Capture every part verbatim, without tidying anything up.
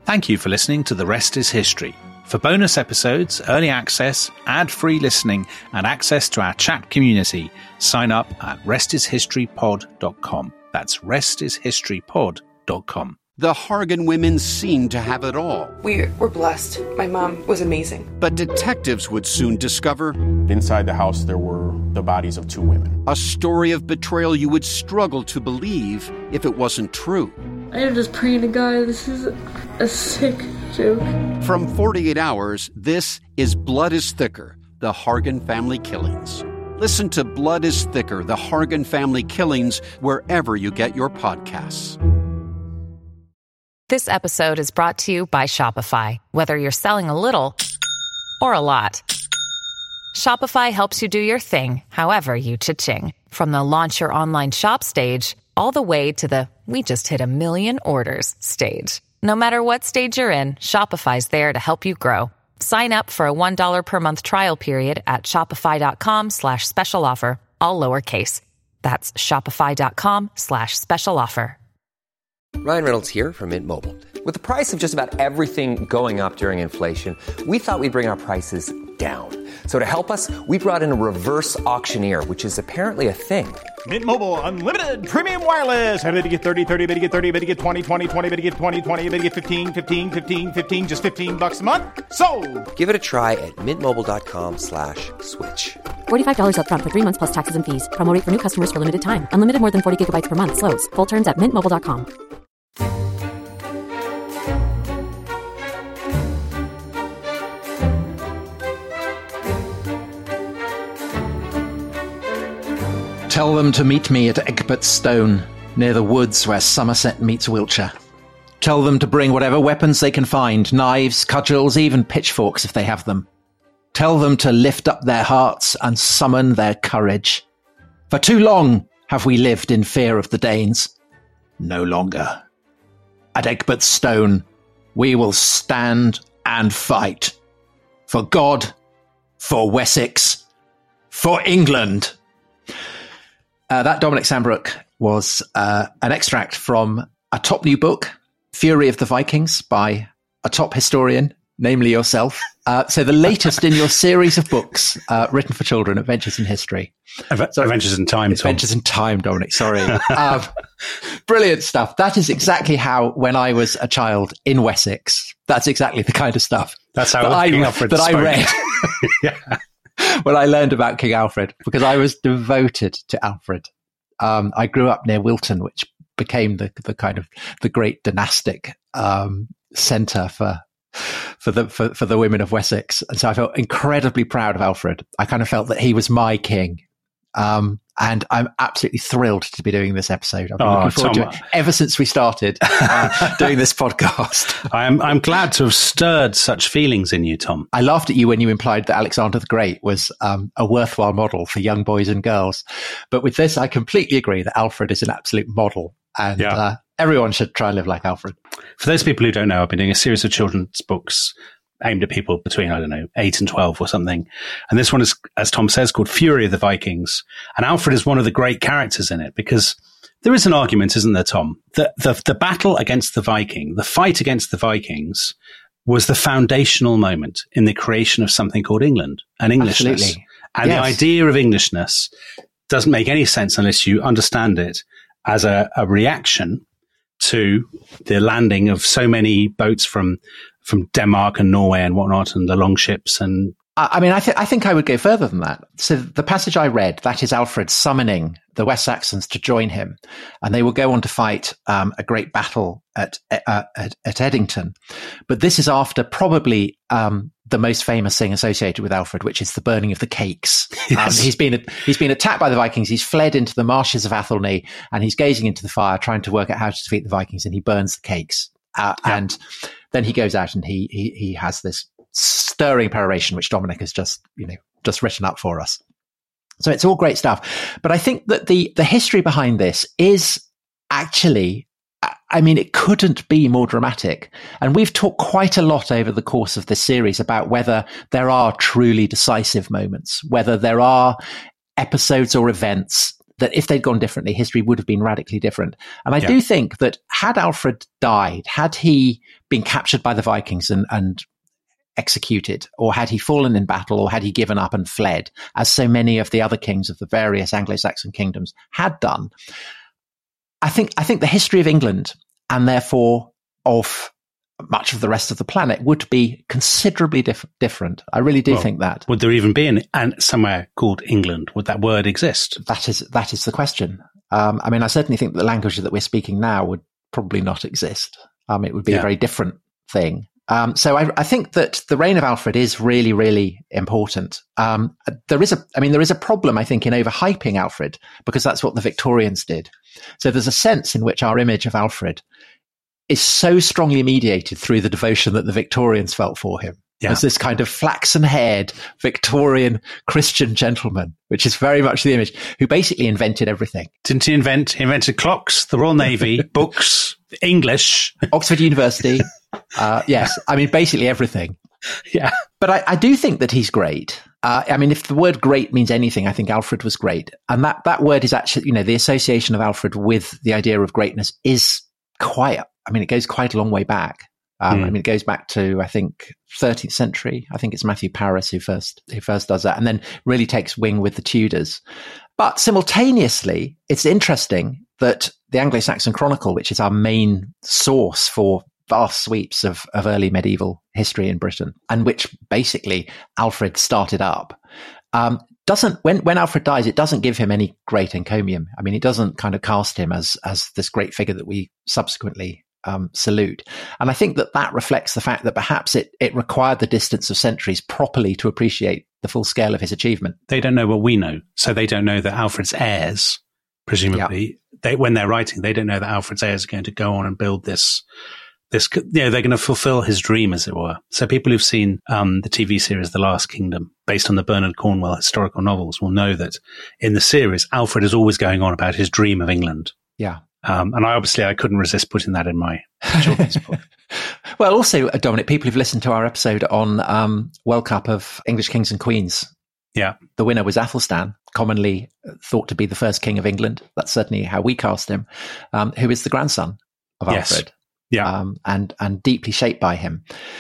Thank you for listening to The Rest is History. For bonus episodes, early access, ad-free listening, and access to our chat community, sign up at rest is history pod dot com. That's rest is history pod dot com. The Hargan women seemed to have it all. We were blessed. My mom was amazing. But detectives would soon discover... inside the house, there were the bodies of two women. A story of betrayal you would struggle to believe if it wasn't true. I am just praying to God, this is a sick joke. From forty-eight hours, this is Blood is Thicker, the Hargan Family Killings. Listen to Blood is Thicker, the Hargan Family Killings, wherever you get your podcasts. This episode is brought to you by Shopify. Whether you're selling a little or a lot, Shopify helps you do your thing, however you cha-ching. From the launch your online shop stage, all the way to the we just hit a million orders stage. No matter what stage you're in, Shopify's there to help you grow. Sign up for a one dollar per month trial period at shopify.com slash special offer, all lowercase. That's shopify.com slash special offer. Ryan Reynolds here from Mint Mobile. With the price of just about everything going up during inflation, we thought we'd bring our prices down. So to help us, we brought in a reverse auctioneer, which is apparently a thing. Mint Mobile Unlimited Premium Wireless. How to get thirty, thirty, how to get thirty, how to get twenty, twenty, twenty, how to get twenty, twenty, how to get fifteen, fifteen, fifteen, fifteen, just fifteen bucks a month? Sold! Give it a try at mintmobile.com slash switch. forty-five dollars up front for three months plus taxes and fees. Promo rate for new customers for limited time. Unlimited more than forty gigabytes per month. Slows full terms at mint mobile dot com. Tell them to meet me at Egbert Stone, near the woods where Somerset meets Wiltshire. Tell them to bring whatever weapons they can find, knives, cudgels, even pitchforks if they have them. Tell them to lift up their hearts and summon their courage. For too long have we lived in fear of the Danes. No longer. At Egbert Stone, we will stand and fight. For God, for Wessex, for England. Uh, that Dominic Sandbrook was uh, an extract from a top new book, Fury of the Vikings, by a top historian, namely yourself. Uh, so the latest in your series of books uh, written for children, Adventures in History. Sorry, Adventures in Time, Tom. Adventures in Time, Dominic, sorry. um, brilliant stuff. That is exactly how, when I was a child in Wessex, that's exactly the kind of stuff that's how that, I, Alfred that I read. Yeah. When I learned about King Alfred, because I was devoted to Alfred. Um, I grew up near Wilton, which became the the kind of the great dynastic um, centre for for the for, for the women of Wessex, and so I felt incredibly proud of Alfred. I kind of felt that he was my king, um, and I'm absolutely thrilled to be doing this episode. I've been oh, looking forward Tom, to it ever since we started uh, doing this podcast. I'm I'm glad to have stirred such feelings in you, Tom. I laughed at you when you implied that Alexander the Great was um, a worthwhile model for young boys and girls, but with this, I completely agree that Alfred is an absolute model, and yeah. uh, everyone should try and live like Alfred. For those people who don't know, I've been doing a series of children's books aimed at people between, I don't know, eight and twelve or something. And this one is, as Tom says, called Fury of the Vikings. And Alfred is one of the great characters in it because there is an argument, isn't there, Tom? that the, the battle against the Viking, the fight against the Vikings was the foundational moment in the creation of something called England and Englishness. Absolutely. And yes. The idea of Englishness doesn't make any sense unless you understand it as a, a reaction to the landing of so many boats from from Denmark and Norway and whatnot, and the longships. And I mean, I, th- I think I would go further than that. So the passage I read, that is Alfred summoning the West Saxons to join him, and they will go on to fight um, a great battle at, uh, at at Edington. But this is after probably um, the most famous thing associated with Alfred, which is the burning of the cakes. Yes. Um, he's been he's been attacked by the Vikings. He's fled into the marshes of Athelney, and he's gazing into the fire, trying to work out how to defeat the Vikings. And he burns the cakes, uh, yeah. and then he goes out and he he he has this stirring peroration, which Dominic has just, you know, just written up for us. So it's all great stuff. But I think that the, the history behind this is actually, I mean, it couldn't be more dramatic. And we've talked quite a lot over the course of this series about whether there are truly decisive moments, whether there are episodes or events that if they'd gone differently, history would have been radically different. And I yeah. do think that had Alfred died, had he been captured by the Vikings and, and executed, or had he fallen in battle, or had he given up and fled, as so many of the other kings of the various Anglo-Saxon kingdoms had done. I think I think the history of England, and therefore of much of the rest of the planet, would be considerably diff- different. I really do well, think that. Would there even be an, an somewhere called England? Would that word exist? That is that is the question. Um, I mean, I certainly think the language that we're speaking now would probably not exist. Um, it would be yeah. a very different thing. Um, so I, I think that the reign of Alfred is really, really important. Um, there is a, I mean, there is a problem, I think, in overhyping Alfred, because that's what the Victorians did. So there's a sense in which our image of Alfred is so strongly mediated through the devotion that the Victorians felt for him. Yeah. As this kind of flaxen-haired Victorian Christian gentleman, which is very much the image, who basically invented everything. Didn't he invent, he invented clocks, the Royal Navy, books, English. Oxford University. Uh, yes, I mean, basically everything. Yeah. But I, I do think that he's great. Uh, I mean, if the word great means anything, I think Alfred was great. And that, that word is actually, you know, the association of Alfred with the idea of greatness is quite, I mean, it goes quite a long way back. Um, mm. I mean, it goes back to, I think, thirteenth century. I think it's Matthew Paris who first who first does that, and then really takes wing with the Tudors. But simultaneously, it's interesting that the Anglo-Saxon Chronicle, which is our main source for vast sweeps of, of early medieval history in Britain, and which basically Alfred started up, um, doesn't when when Alfred dies, it doesn't give him any great encomium. I mean, it doesn't kind of cast him as as this great figure that we subsequently Um, salute. And I think that that reflects the fact that perhaps it, it required the distance of centuries properly to appreciate the full scale of his achievement. They don't know what we know. So they don't know that Alfred's heirs, presumably, yeah. they, when they're writing, they don't know that Alfred's heirs are going to go on and build this, this, you know, they're going to fulfill his dream, as it were. So people who've seen um, the T V series The Last Kingdom, based on the Bernard Cornwell historical novels, will know that in the series, Alfred is always going on about his dream of England. Yeah. Um, and I obviously I couldn't resist putting that in my children's book. Well, also, Dominic, people who've listened to our episode on um, World Cup of English Kings and Queens. Yeah. The winner was Athelstan, commonly thought to be the first king of England. That's certainly how we cast him, um, who is the grandson of yes. Alfred. Yeah. Um, and, and deeply shaped by him.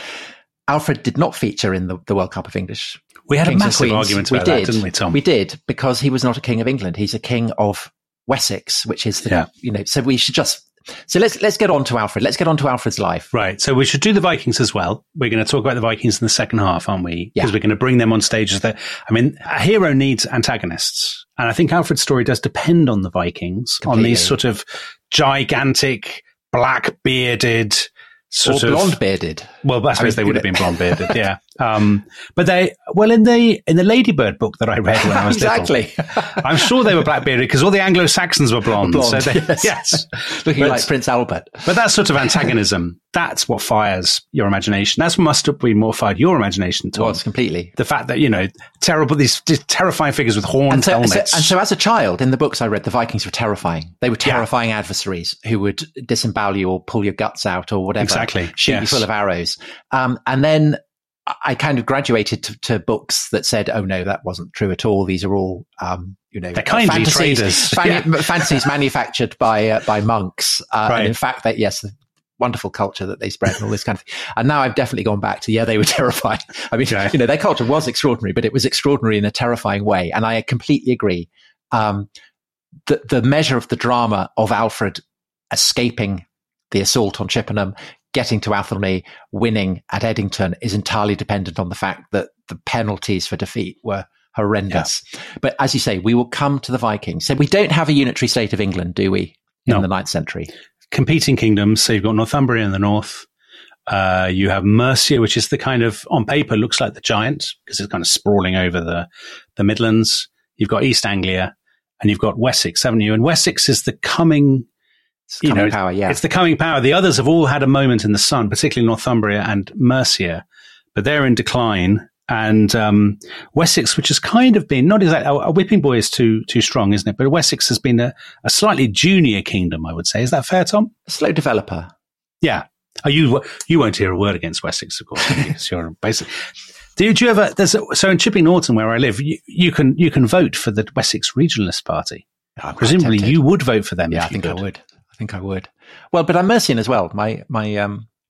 Alfred did not feature in the, the World Cup of English We had Kings a massive argument about we that, did. didn't we, Tom? We did, because he was not a king of England. He's a king of Wessex, which is the, yeah. you know, so we should just, so let's, let's get on to Alfred. Let's get on to Alfred's life. Right. So we should do the Vikings as well. We're going to talk about the Vikings in the second half, aren't we? Yeah. Because we're going to bring them on stage as the, I mean, a hero needs antagonists. And I think Alfred's story does depend on the Vikings, Completely. on these sort of gigantic, black bearded, sort or of blonde bearded. Well, I suppose I mean, they would have been blonde bearded, yeah. Um, but they, well, in the in the Ladybird book that I read when I was exactly, little, I'm sure they were black bearded because all the Anglo Saxons were blonde. blonde so they, yes, yes. looking but, like Prince Albert. But that sort of antagonism, that's what fires your imagination. That's what must have been more fired your imagination, Tom. Was completely the fact that you know terrible these, these terrifying figures with horned and so, helmets. So, and so, as a child, in the books I read, the Vikings were terrifying. They were terrifying yeah. adversaries who would disembowel you or pull your guts out or whatever. Exactly, shoot yes. you full of arrows. Um, and then I kind of graduated to, to books that said, "Oh no, that wasn't true at all. These are all, um, you know, they're kindly fantasies, traders, fan- yeah. fantasies manufactured by uh, by monks." Uh, right. And in fact, that yes, the wonderful culture that they spread and all this kind of thing. And now I've definitely gone back to yeah, they were terrifying. I mean, okay. you know, their culture was extraordinary, but it was extraordinary in a terrifying way. And I completely agree. Um, the the measure of the drama of Alfred escaping the assault on Chippenham, getting to Athelney, winning at Eddington is entirely dependent on the fact that the penalties for defeat were horrendous. Yeah. But as you say, we will come to the Vikings. So we don't have a unitary state of England, do we, in no. the ninth century? Competing kingdoms. So you've got Northumbria in the north. Uh, you have Mercia, which is the kind of, on paper, looks like the giant because it's kind of sprawling over the, the Midlands. You've got East Anglia and you've got Wessex, haven't you? And Wessex is the coming... It's the you coming know, power, yeah. It's the coming power. The others have all had a moment in the sun, particularly Northumbria and Mercia, but they're in decline. And um, Wessex, which has kind of been, not exactly, a, a whipping boy is too too strong, isn't it? But Wessex has been a, a slightly junior kingdom, I would say. Is that fair, Tom? A slow developer. Yeah. Oh, you you won't hear a word against Wessex, of course, because you're basically... Did you ever... There's a, so in Chipping Norton, where I live, you, you can you can vote for the Wessex Regionalist Party. Oh, Presumably you would vote for them. Yeah, if I think you I could. would. I think I would. Well, but I'm Mercian as well. My my um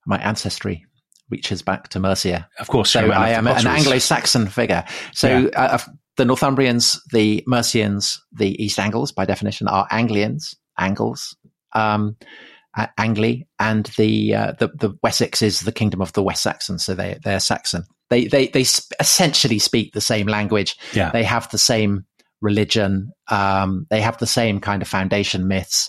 my ancestry reaches back to Mercia. Of course. So I am an Anglo-Saxon figure. So yeah. uh, the Northumbrians, the Mercians, the East Angles, by definition, are Anglians, Angles, um, uh, Angli, and the, uh, the the Wessex is the kingdom of the West Saxons. So they they're Saxon. They they they sp- essentially speak the same language. Yeah. They have the same religion. Um, they have the same kind of foundation myths.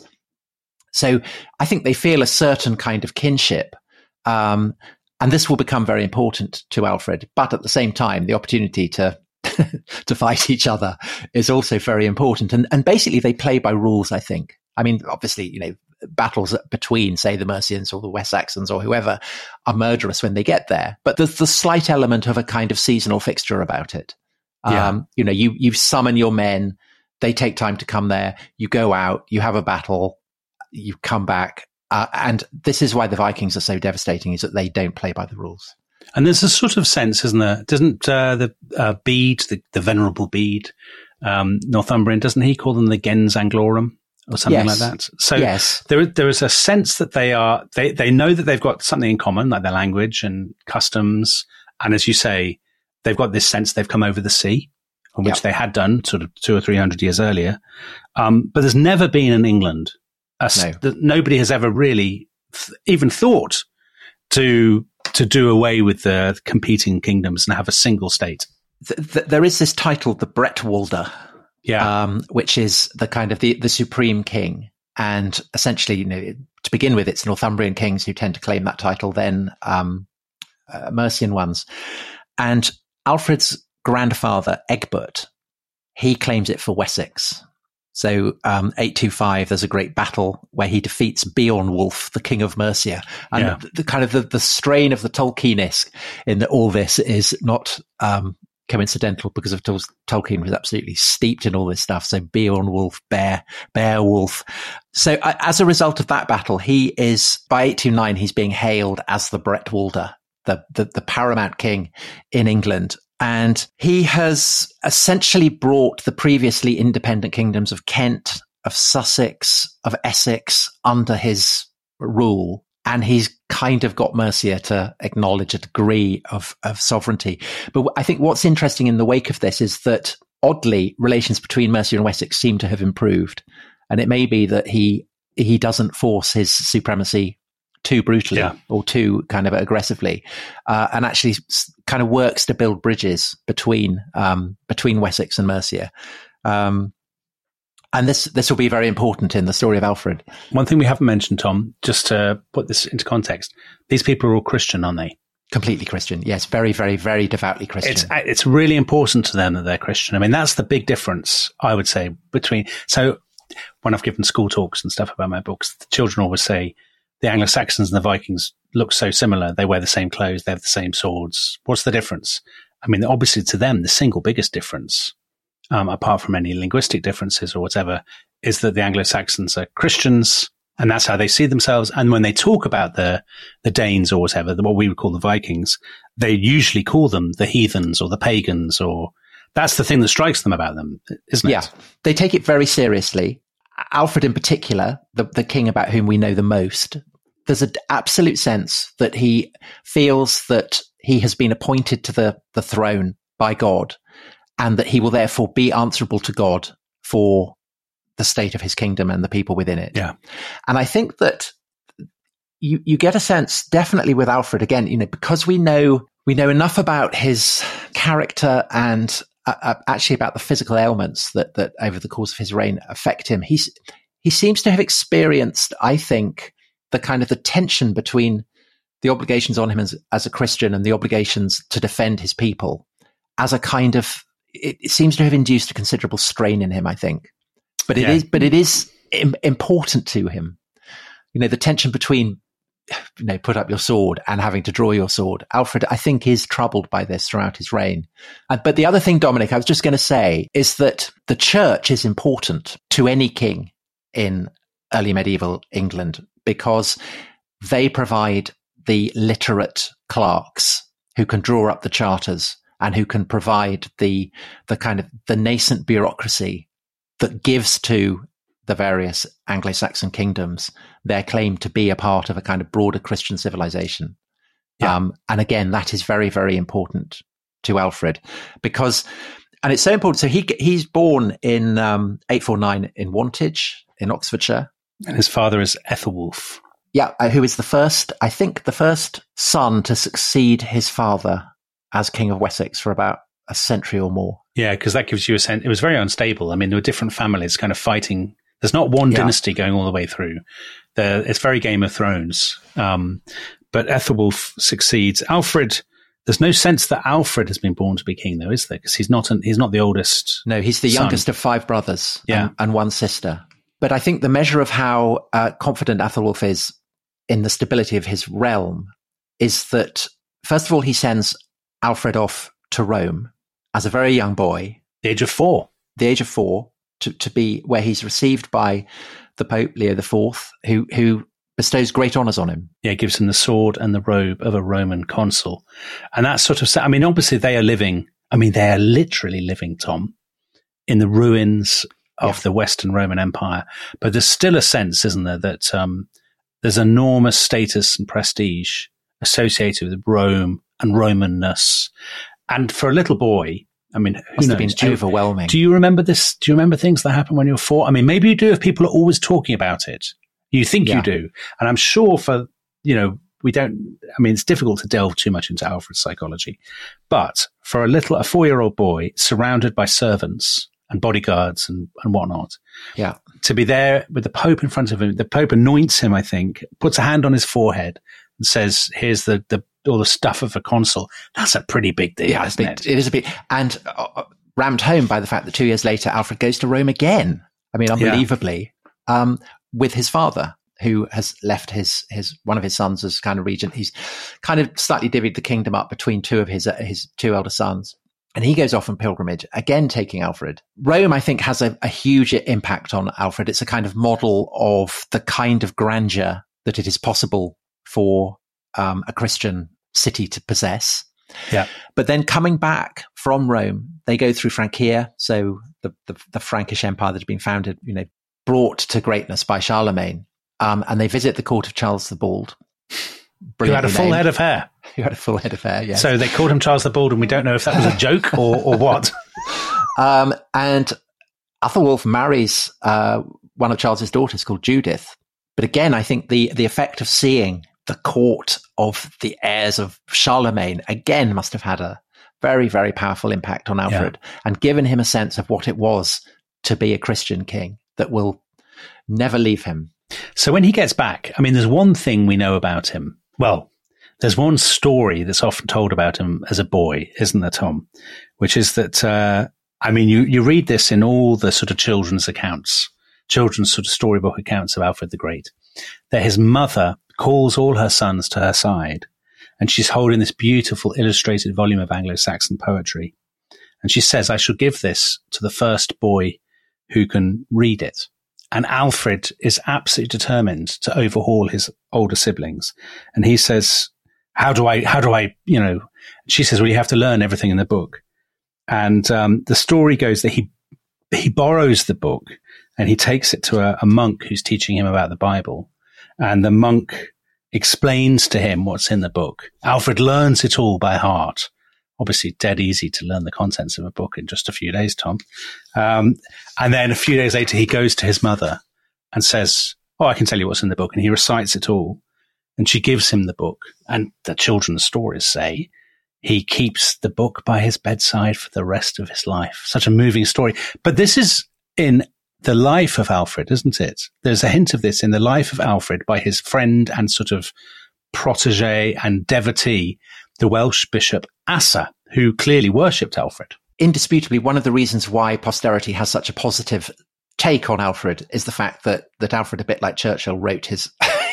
So I think they feel a certain kind of kinship. Um, and this will become very important to Alfred. But at the same time, the opportunity to to fight each other is also very important. And, and basically they play by rules, I think. I mean, obviously, you know, battles between, say, the Mercians or the West Saxons or whoever are murderous when they get there. But there's the slight element of a kind of seasonal fixture about it. Yeah. Um, you know, you, you summon your men, they take time to come there, you go out, you have a battle, you come back. Uh, and this is why the Vikings are so devastating, is that they don't play by the rules. And there's a sort of sense, isn't there? Doesn't uh, the uh, Bede, the, the venerable Bede, um, Northumbrian, doesn't he call them the gens Anglorum or something yes. like that? So yes. there, there is a sense that they are, they, they know that they've got something in common, like their language and customs. And as you say, they've got this sense they've come over the sea, which yep. they had done sort of two or three hundred years earlier. Um, but there's never been in England, a, no. that nobody has ever really th- even thought to to do away with the competing kingdoms and have a single state. Th- th- there is this title, the Bretwalda, yeah, um, which is the kind of the, the supreme king. And essentially, you know, to begin with, it's Northumbrian kings who tend to claim that title, then um, uh, Mercian ones. And Alfred's grandfather, Egbert, he claims it for Wessex. So um, eight twenty-five, there's a great battle where he defeats Beornwulf, the king of Mercia. And yeah. the, the kind of the, the strain of the Tolkienesque in the, all this is not um, coincidental, because of Tol- Tolkien was absolutely steeped in all this stuff. So Beornwulf, Bear, Beowulf. So uh, as a result of that battle, he is, by eight twenty-nine, he's being hailed as the Bretwalda, the, the, the paramount king in England. And he has essentially brought the previously independent kingdoms of Kent, of Sussex, of Essex under his rule. And he's kind of got Mercia to acknowledge a degree of, of sovereignty. But I think what's interesting in the wake of this is that, oddly, relations between Mercia and Wessex seem to have improved. And it may be that he he doesn't force his supremacy too brutally yeah. or too kind of aggressively, uh, and actually s- kind of works to build bridges between um, between Wessex and Mercia. Um, and this this will be very important in the story of Alfred. One thing we haven't mentioned, Tom, just to put this into context, these people are all Christian, aren't they? Completely Christian. Yes, very, very, very devoutly Christian. It's it's really important to them that they're Christian. I mean, that's the big difference, I would say, between... So when I've given school talks and stuff about my books, the children always say, the Anglo-Saxons and the Vikings look so similar. They wear the same clothes. They have the same swords. What's the difference? I mean, obviously to them, the single biggest difference, um, apart from any linguistic differences or whatever, is that the Anglo-Saxons are Christians, and that's how they see themselves. And when they talk about the, the Danes or whatever, the, what we would call the Vikings, they usually call them the heathens or the pagans, or that's the thing that strikes them about them, isn't it? Yeah. They take it very seriously. Alfred in particular, the, the king about whom we know the most, there's an absolute sense that he feels that he has been appointed to the, the throne by God, and that he will therefore be answerable to God for the state of his kingdom and the people within it. Yeah. And I think that you, you get a sense, definitely with Alfred, again, you know, because we know, we know enough about his character and uh, actually about the physical ailments that, that over the course of his reign affect him. He's, he seems to have experienced, I think, the kind of the tension between the obligations on him as, as a Christian and the obligations to defend his people as a kind of, it, it seems to have induced a considerable strain in him, I think. But it yeah. is, but it is im- important to him. You know, the tension between, you know, put up your sword and having to draw your sword. Alfred, I think, is troubled by this throughout his reign. Uh, but the other thing, Dominic, I was just going to say is that the church is important to any king in early medieval England, because they provide the literate clerks who can draw up the charters and who can provide the the kind of the nascent bureaucracy that gives to the various Anglo-Saxon kingdoms their claim to be a part of a kind of broader Christian civilization. Yeah. Um, and again, that is very, very important to Alfred because, and it's so important. So he he's born in um, eight forty-nine in Wantage in Oxfordshire. And his father is Ethelwulf. Yeah, uh, who is the first, I think, the first son to succeed his father as King of Wessex for about a century or more. Yeah, because that gives you a sense. It was very unstable. I mean, there were different families kind of fighting. There's not one Yeah. dynasty going all the way through. The, it's very Game of Thrones. Um, but Ethelwulf succeeds. Alfred, there's no sense that Alfred has been born to be king, though, is there? Because he's not an, he's not the oldest. No, he's the son. youngest of five brothers Yeah. and, and one sister. But I think the measure of how uh, confident Ethelwulf is in the stability of his realm is that, first of all, he sends Alfred off to Rome as a very young boy. The age of four. The age of four, to, to be where he's received by the Pope Leo the Fourth, who, who bestows great honours on him. Yeah, gives him the sword and the robe of a Roman consul. And that sort of, I mean, obviously they are living, I mean, they are literally living, Tom, in the ruins of Yeah. the Western Roman Empire. But there's still a sense, isn't there, that um, there's enormous status and prestige associated with Rome and Romanness. And for a little boy, I mean, who Must knows? have been do, you, overwhelming. do you remember this? Do you remember things that happened when you were four? I mean, maybe you do if people are always talking about it. You think Yeah. you do. And I'm sure for, you know, we don't, I mean, it's difficult to delve too much into Alfred's psychology. But for a little, a four-year-old boy surrounded by servants and bodyguards and, and whatnot, Yeah. to be there with the Pope in front of him, the Pope anoints him, I think, puts a hand on his forehead and says, here's the, the all the stuff of a consul. That's a pretty big deal, Yeah, it's isn't big, it? it is a bit, and uh, rammed home by the fact that two years later, Alfred goes to Rome again. I mean, unbelievably, um, with his father, who has left his his one of his sons as kind of regent. He's kind of slightly divvied the kingdom up between two of his uh, his two elder sons, and he goes off on pilgrimage again, taking Alfred. Rome, I think, has a, a huge impact on Alfred. It's a kind of model of the kind of grandeur that it is possible for um, a Christian city to possess. Yeah. But then coming back from Rome, they go through Francia, so the, the, the Frankish Empire that had been founded, you know, brought to greatness by Charlemagne, um, and they visit the court of Charles the Bald. Who had a full named. head of hair. Who had a full head of hair, yes. So they called him Charles the Bald, and we don't know if that was a joke or, or what. Um, and Ethelwulf marries uh, one of Charles's daughters called Judith. But again, I think the the effect of seeing the court of the heirs of Charlemagne again must have had a very, very powerful impact on Alfred yeah. and given him a sense of what it was to be a Christian king that will never leave him. So when he gets back, I mean, there's one thing we know about him. Well, there's one story that's often told about him as a boy, isn't there, Tom? Which is that, uh, I mean, you, you read this in all the sort of children's accounts, children's sort of storybook accounts of Alfred the Great, that his mother calls all her sons to her side, and she's holding this beautiful illustrated volume of Anglo-Saxon poetry. And she says, I shall give this to the first boy who can read it. And Alfred is absolutely determined to overhaul his older siblings. And he says, how do I, how do I, you know, she says, well, you have to learn everything in the book. And um, the story goes that he, he borrows the book and he takes it to a, a monk who's teaching him about the Bible. And the monk explains to him what's in the book. Alfred learns it all by heart. Obviously, dead easy to learn the contents of a book in just a few days, Tom. Um, and then a few days later, he goes to his mother and says, oh, I can tell you what's in the book. And he recites it all. And she gives him the book. And the children's stories say he keeps the book by his bedside for the rest of his life. Such a moving story. But this is in the life of Alfred, isn't it? There's a hint of this in the life of Alfred by his friend and sort of protege and devotee, the Welsh bishop Asa, who clearly worshipped Alfred. Indisputably, one of the reasons why posterity has such a positive take on Alfred is the fact that, that Alfred, a bit like Churchill, wrote his,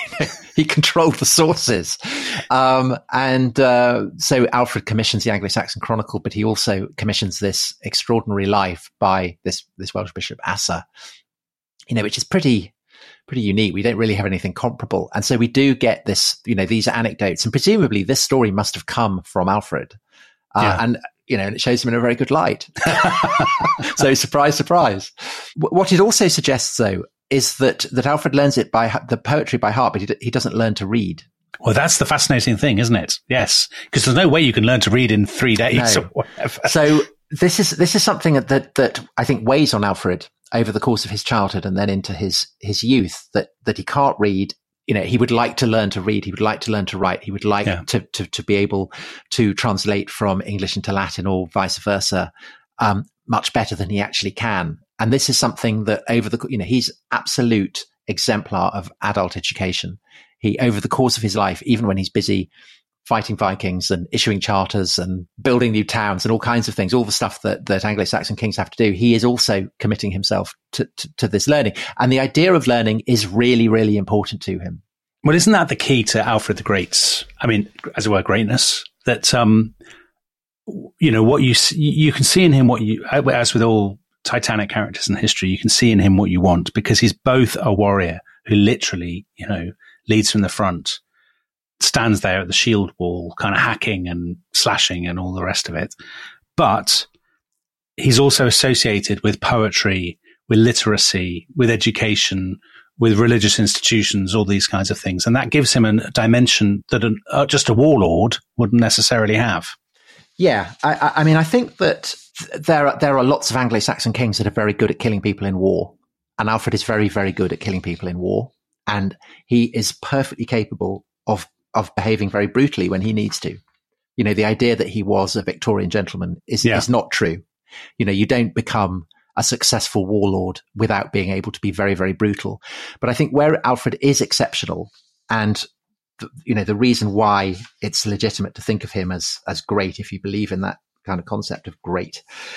he controlled the sources. Um, and uh, so Alfred commissions the Anglo-Saxon Chronicle, but he also commissions this extraordinary life by this, this Welsh bishop Asa, you know, which is pretty, pretty unique. We don't really have anything comparable. And so we do get this, you know, these anecdotes, and presumably this story must have come from Alfred. Uh, yeah. And, you know, and it shows him in a very good light. So surprise, surprise. W- what it also suggests, though, is that, that Alfred learns it by the poetry by heart, but he, he doesn't learn to read. Well, that's the fascinating thing, isn't it? Yes. Because there's no way you can learn to read in three days no. or whatever. So this is, this is something that, that I think weighs on Alfred over the course of his childhood and then into his, his youth, that, that he can't read. You know, he would like to learn to read. He would like to learn to write. He would like yeah. to, to, to be able to translate from English into Latin or vice versa, um, much better than he actually can. And this is something that over the, you know, he's absolute exemplar of adult education. He, over the course of his life, even when he's busy fighting Vikings and issuing charters and building new towns and all kinds of things, all the stuff that, that Anglo-Saxon kings have to do, he is also committing himself to, to, to this learning. And the idea of learning is really, really important to him. Well, isn't that the key to Alfred the Great's, I mean, as it were, greatness? That, um, you know, what you see, you can see in him what you, as with all Titanic characters in history, you can see in him what you want, because he's both a warrior who literally, you know, leads from the front, stands there at the shield wall, kind of hacking and slashing and all the rest of it. But he's also associated with poetry, with literacy, with education, with religious institutions, all these kinds of things. And that gives him a dimension that an, uh, just a warlord wouldn't necessarily have. Yeah. I, I mean, I think that there are, there are lots of Anglo-Saxon kings that are very good at killing people in war. And Alfred is very, very good at killing people in war. And he is perfectly capable of of behaving very brutally when he needs to. You know, the idea that he was a Victorian gentleman is, yeah. is not true. You know, you don't become a successful warlord without being able to be very, very brutal. But I think where Alfred is exceptional, and, th- you know, the reason why it's legitimate to think of him as, as great, if you believe in that kind of concept of great,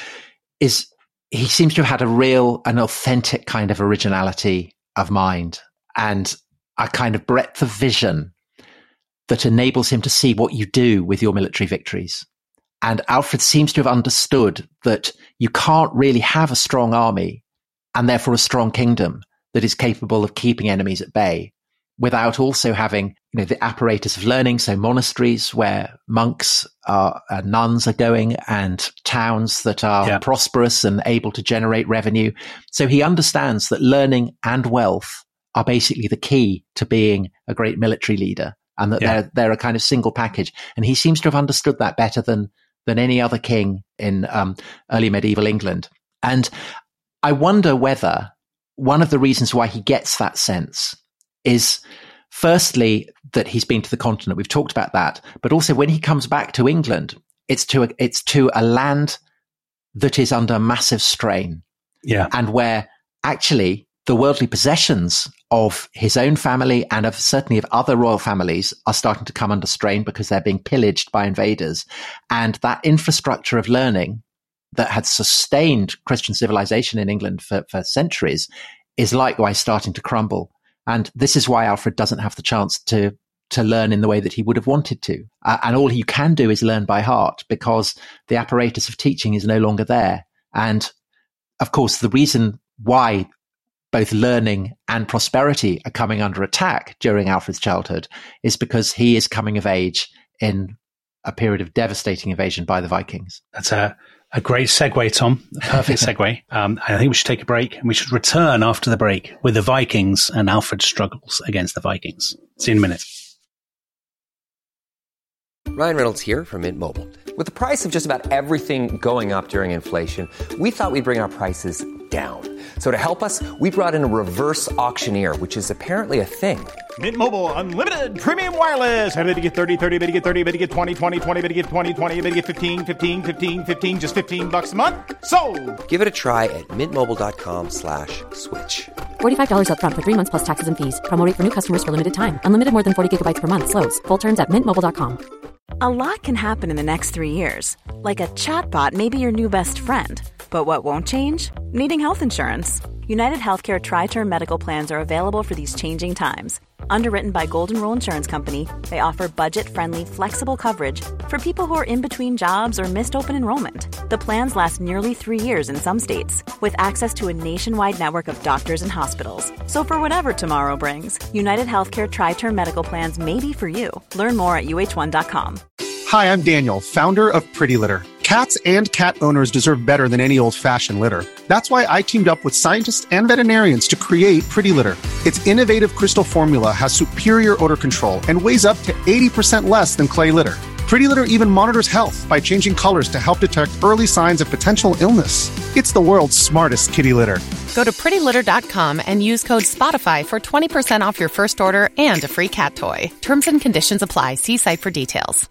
is he seems to have had a real, an authentic kind of originality of mind and a kind of breadth of vision that enables him to see what you do with your military victories. And Alfred seems to have understood that you can't really have a strong army and therefore a strong kingdom that is capable of keeping enemies at bay without also having, you know, the apparatus of learning. So monasteries where monks are, uh, nuns are going, and towns that are yeah. prosperous and able to generate revenue. So he understands that learning and wealth are basically the key to being a great military leader. And that yeah. they're, they're a kind of single package. And he seems to have understood that better than, than any other king in um, early medieval England. And I wonder whether one of the reasons why he gets that sense is, firstly, that he's been to the continent. We've talked about that. But also when he comes back to England, it's to a, it's to a land that is under massive strain. Yeah. And where actually the worldly possessions of his own family and of certainly of other royal families are starting to come under strain because they're being pillaged by invaders. And that infrastructure of learning that had sustained Christian civilization in England for, for centuries is likewise starting to crumble. And this is why Alfred doesn't have the chance to, to learn in the way that he would have wanted to. Uh, and all you can do is learn by heart, because the apparatus of teaching is no longer there. And of course, the reason why both learning and prosperity are coming under attack during Alfred's childhood is because he is coming of age in a period of devastating invasion by the Vikings. That's a, a great segue, Tom. A perfect segue. Um, I think we should take a break, and we should return after the break with the Vikings and Alfred's struggles against the Vikings. See you in a minute. Ryan Reynolds here from Mint Mobile. With the price of just about everything going up during inflation, we thought we'd bring our prices down. So to help us, we brought in a reverse auctioneer, which is apparently a thing. Mint Mobile Unlimited Premium Wireless. How to get thirty, thirty, how to get thirty, how to get twenty, twenty, twenty, how to get twenty, twenty, how to get fifteen, fifteen, fifteen, fifteen, just fifteen bucks a month? Sold! Give it a try at mintmobile.com slash switch. forty-five dollars up front for three months plus taxes and fees. Promo rate for new customers for limited time. Unlimited more than forty gigabytes per month. Slows full terms at mint mobile dot com. A lot can happen in the next three years. Like a chatbot may be your new best friend. But what won't change? Needing health insurance. United Healthcare Tri-Term Medical Plans are available for these changing times. Underwritten by Golden Rule Insurance Company, they offer budget-friendly, flexible coverage for people who are in between jobs or missed open enrollment. The plans last nearly three years in some states, with access to a nationwide network of doctors and hospitals. So for whatever tomorrow brings, United Healthcare Tri-Term Medical Plans may be for you. Learn more at U H one dot com. Hi, I'm Daniel, founder of Pretty Litter. Cats and cat owners deserve better than any old-fashioned litter. That's why I teamed up with scientists and veterinarians to create Pretty Litter. Its innovative crystal formula has superior odor control and weighs up to eighty percent less than clay litter. Pretty Litter even monitors health by changing colors to help detect early signs of potential illness. It's the world's smartest kitty litter. Go to pretty litter dot com and use code SPOTIFY for twenty percent off your first order and a free cat toy. Terms and conditions apply. See site for details.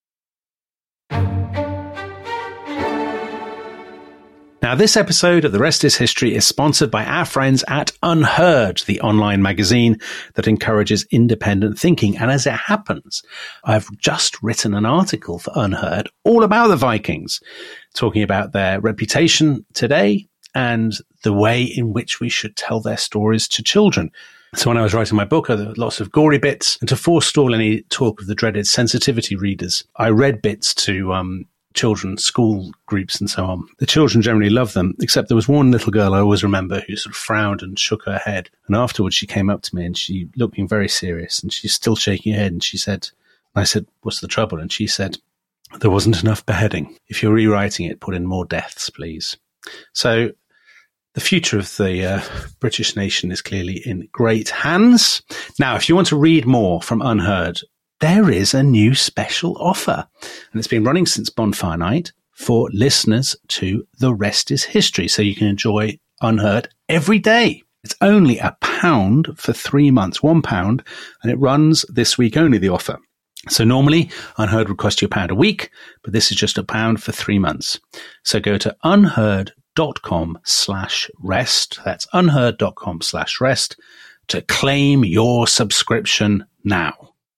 Now, this episode of The Rest is History is sponsored by our friends at Unheard, the online magazine that encourages independent thinking. And as it happens, I've just written an article for Unheard all about the Vikings, talking about their reputation today and the way in which we should tell their stories to children. So when I was writing my book, there were lots of gory bits. And to forestall any talk of the dreaded sensitivity readers, I read bits to um children's school groups and so on. The children generally loved them, except there was one little girl I always remember who sort of frowned and shook her head. And afterwards she came up to me and she looking very serious and she's still shaking her head. And she said, and I said, what's the trouble? And she said, there wasn't enough beheading. If you're rewriting it, put in more deaths, please. So the future of the uh, British nation is clearly in great hands. Now, if you want to read more from Unheard, there is a new special offer, and it's been running since Bonfire Night for listeners to The Rest is History, so you can enjoy Unheard every day. It's only a pound for three months, one pound, and it runs this week only, the offer. So normally, Unheard would cost you a pound a week, but this is just a pound for three months. So go to unheard.com slash rest, that's unheard.com slash rest, to claim your subscription now.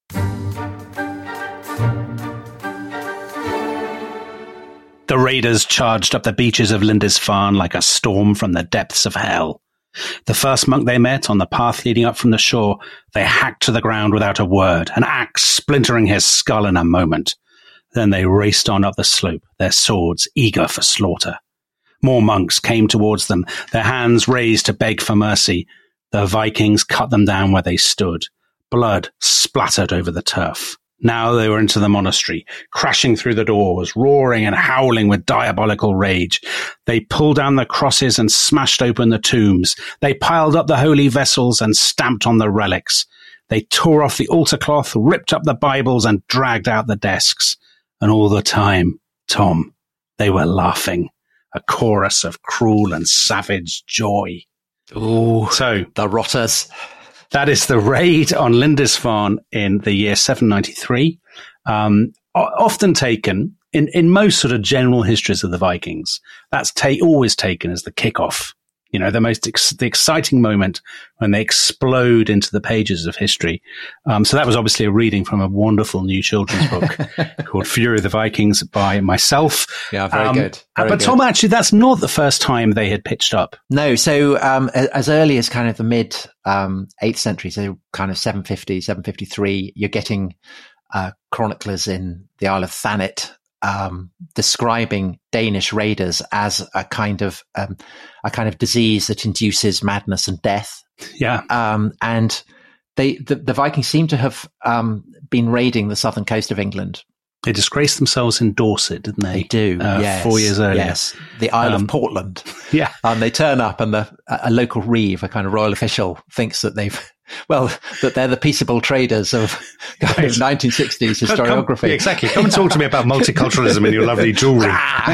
The raiders charged up the beaches of Lindisfarne like a storm from the depths of hell. The first monk they met on the path leading up from the shore, they hacked to the ground without a word, an axe splintering his skull in a moment. Then they raced on up the slope, their swords eager for slaughter. More monks came towards them, their hands raised to beg for mercy. The Vikings cut them down where they stood. Blood splattered over the turf. Now they were into the monastery, crashing through the doors, roaring and howling with diabolical rage. They pulled down the crosses and smashed open the tombs. They piled up the holy vessels and stamped on the relics. They tore off the altar cloth, ripped up the Bibles, and dragged out the desks. And all the time, Tom, they were laughing, a chorus of cruel and savage joy. Ooh, so the rotters. That is the raid on Lindisfarne in the year seven ninety-three, um, often taken in, in most sort of general histories of the Vikings. That's ta- always taken as the kickoff, you know, the most ex- the exciting moment when they explode into the pages of history. Um, so that was obviously a reading from a wonderful new children's book called Fury of the Vikings by myself. Yeah, very um, good. Very but good. Tom, actually, that's not the first time they had pitched up. No, so um, as early as kind of the mid um, eighth century, so kind of seven fifty, seven fifty-three, you're getting uh, chroniclers in the Isle of Thanet um, describing Danish raiders as a kind of um, a kind of disease that induces madness and death. Yeah, um, and they the, the Vikings seem to have um, been raiding the southern coast of England. They disgraced themselves in Dorset, didn't they? They do, uh, yes. Four years earlier. Yes, the Isle um, of Portland. Yeah. And they turn up and the, a local reeve, a kind of royal official, thinks that they've, well, that they're the peaceable traders of kind of nineteen sixties historiography. Come, exactly. Come and talk to me about multiculturalism in your lovely jewellery.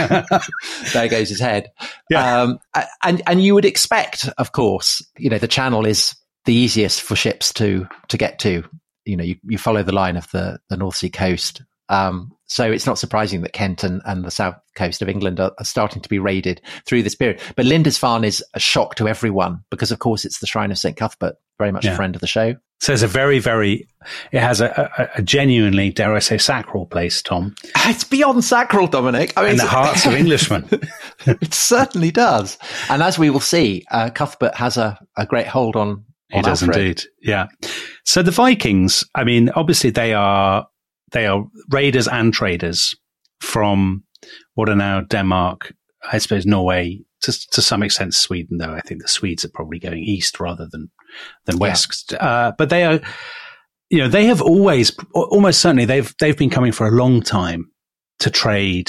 There goes his head. Yeah. Um, and, and you would expect, of course, you know, the channel is the easiest for ships to, to get to. You know, you, you follow the line of the, the North Sea coast. Um, so it's not surprising that Kent and, and the south coast of England are, are starting to be raided through this period. But Lindisfarne is a shock to everyone because, of course, it's the shrine of Saint Cuthbert, very much yeah. a friend of the show. So it's a very, very, it has a, a, a genuinely, dare I say, sacral place, Tom. It's beyond sacral, Dominic. I mean, in the hearts of Englishmen. It certainly does. And as we will see, uh, Cuthbert has a, a great hold on, on He does Alfred. indeed, yeah. So the Vikings, I mean, obviously they are... They are raiders and traders from what are now Denmark, I suppose Norway, to, to some extent Sweden, though I think the Swedes are probably going east rather than, than west. Yeah. Uh, but they are, you know, they have always, almost certainly they've, they've been coming for a long time to trade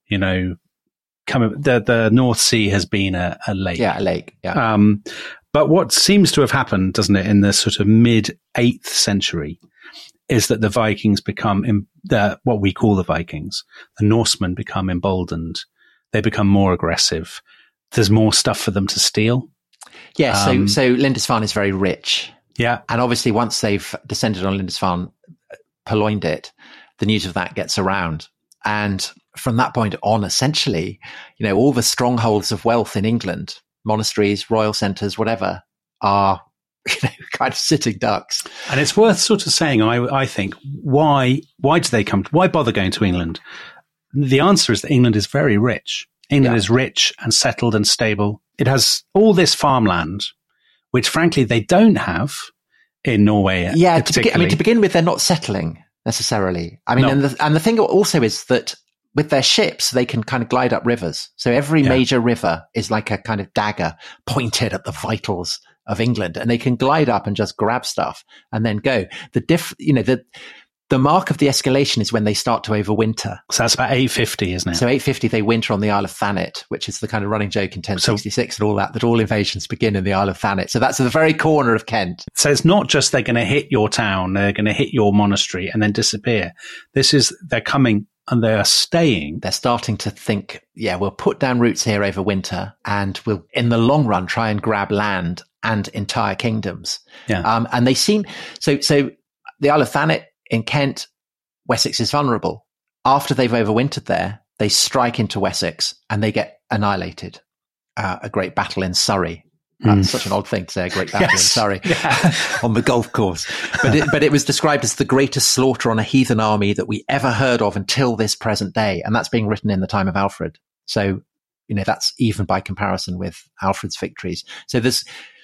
you know, coming, the, the North Sea has been a, a lake. Yeah, a lake. Yeah. Um, but what seems to have happened, doesn't it, in the sort of mid eighth century, is that the Vikings become, in, the, what we call the Vikings, the Norsemen become emboldened. They become more aggressive. There's more stuff for them to steal. Yeah, so, Um, so Lindisfarne is very rich. Yeah. And obviously once they've descended on Lindisfarne, purloined it, the news of that gets around. And from that point on, essentially, you know, all the strongholds of wealth in England, monasteries, royal centres, whatever, are, you know, kind of sitting ducks. And it's worth sort of saying, I, I think, why, why do they come, to, why bother going to England? The answer is that England is very rich. England Yeah. is rich and settled and stable. It has all this farmland, which frankly they don't have in Norway. Yeah, to begin, I mean, to begin with, they're not settling necessarily. I mean, No. and, the, and the thing also is that with their ships, they can kind of glide up rivers. So every Yeah. major river is like a kind of dagger pointed at the vitals of England, and they can glide up and just grab stuff and then go. The diff, you know, the the mark of the escalation is when they start to overwinter. So that's about eight fifty, isn't it? So eight fifty, they winter on the Isle of Thanet, which is the kind of running joke in ten sixty-six and all that, that all invasions begin in the Isle of Thanet. So that's at the very corner of Kent. So it's not just they're going to hit your town, they're going to hit your monastery and then disappear. This is, they're coming and they are staying. They're starting to think, yeah, we'll put down roots here over winter and we'll, in the long run, try and grab land and entire kingdoms. Yeah. Um, and they seem, so, so the Isle of Thanet in Kent, Wessex is vulnerable. After they've overwintered there, they strike into Wessex and they get annihilated. Uh, a great battle in Surrey. Mm. That's such an odd thing to say, a great battle Yes. in Surrey Yeah. on the golf course. But it, but it was described as the greatest slaughter on a heathen army that we ever heard of until this present day. And that's being written in the time of Alfred. So, you know, that's even by comparison with Alfred's victories. So there's,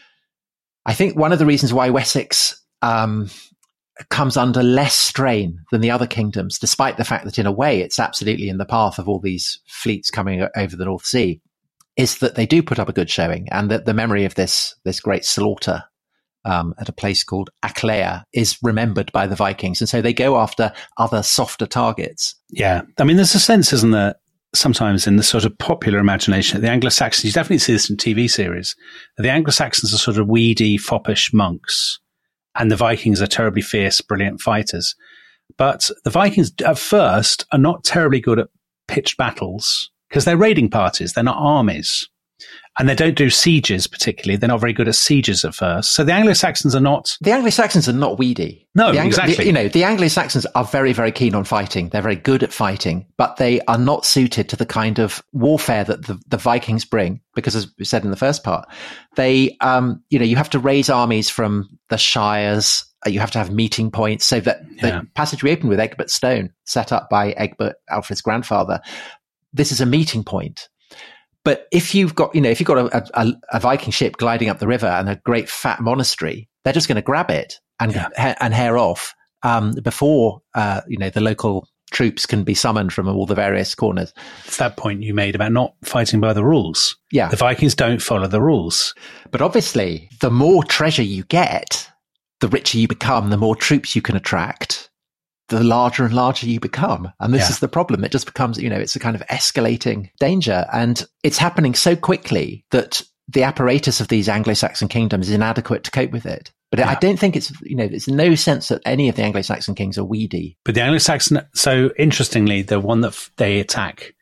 I think one of the reasons why Wessex, um, comes under less strain than the other kingdoms, despite the fact that in a way it's absolutely in the path of all these fleets coming over the North Sea, is that they do put up a good showing, and that the memory of this this great slaughter um, at a place called Aclea is remembered by the Vikings, and so they go after other softer targets. Yeah. I mean, there's a sense, isn't there, sometimes in the sort of popular imagination, the Anglo-Saxons, you definitely see this in T V series, the Anglo-Saxons are sort of weedy, foppish monks, and the Vikings are terribly fierce, brilliant fighters. But the Vikings at first are not terribly good at pitched battles because they're raiding parties. They're not armies. And they don't do sieges particularly. They're not very good at sieges at first. So the Anglo-Saxons are not... The Anglo-Saxons are not weedy. No, the Anglo- exactly. The, you know, the Anglo-Saxons are very, very keen on fighting. They're very good at fighting, but they are not suited to the kind of warfare that the, the Vikings bring. Because as we said in the first part, they, um, you know, you have to raise armies from the shires. You have to have meeting points. So that the Yeah. passage we opened with Egbert Stone, set up by Egbert, Alfred's grandfather, this is a meeting point. But if you've got, you know, if you've got a, a, a Viking ship gliding up the river and a great fat monastery, they're just going to grab it and Yeah. ha- and hair off um, before uh, you know the local troops can be summoned from all the various corners. It's that point you made about not fighting by the rules. Yeah, The Vikings don't follow the rules. but obviously, the more treasure you get, the richer you become, the more troops you can attract, the larger and larger you become. And this Yeah. is the problem. It just becomes, you know, it's a kind of escalating danger. And it's happening so quickly that the apparatus of these Anglo-Saxon kingdoms is inadequate to cope with it. But I Yeah. don't think it's, you know, there's no sense that any of the Anglo-Saxon kings are weedy. But the Anglo-Saxon, so interestingly, the one that f- they attack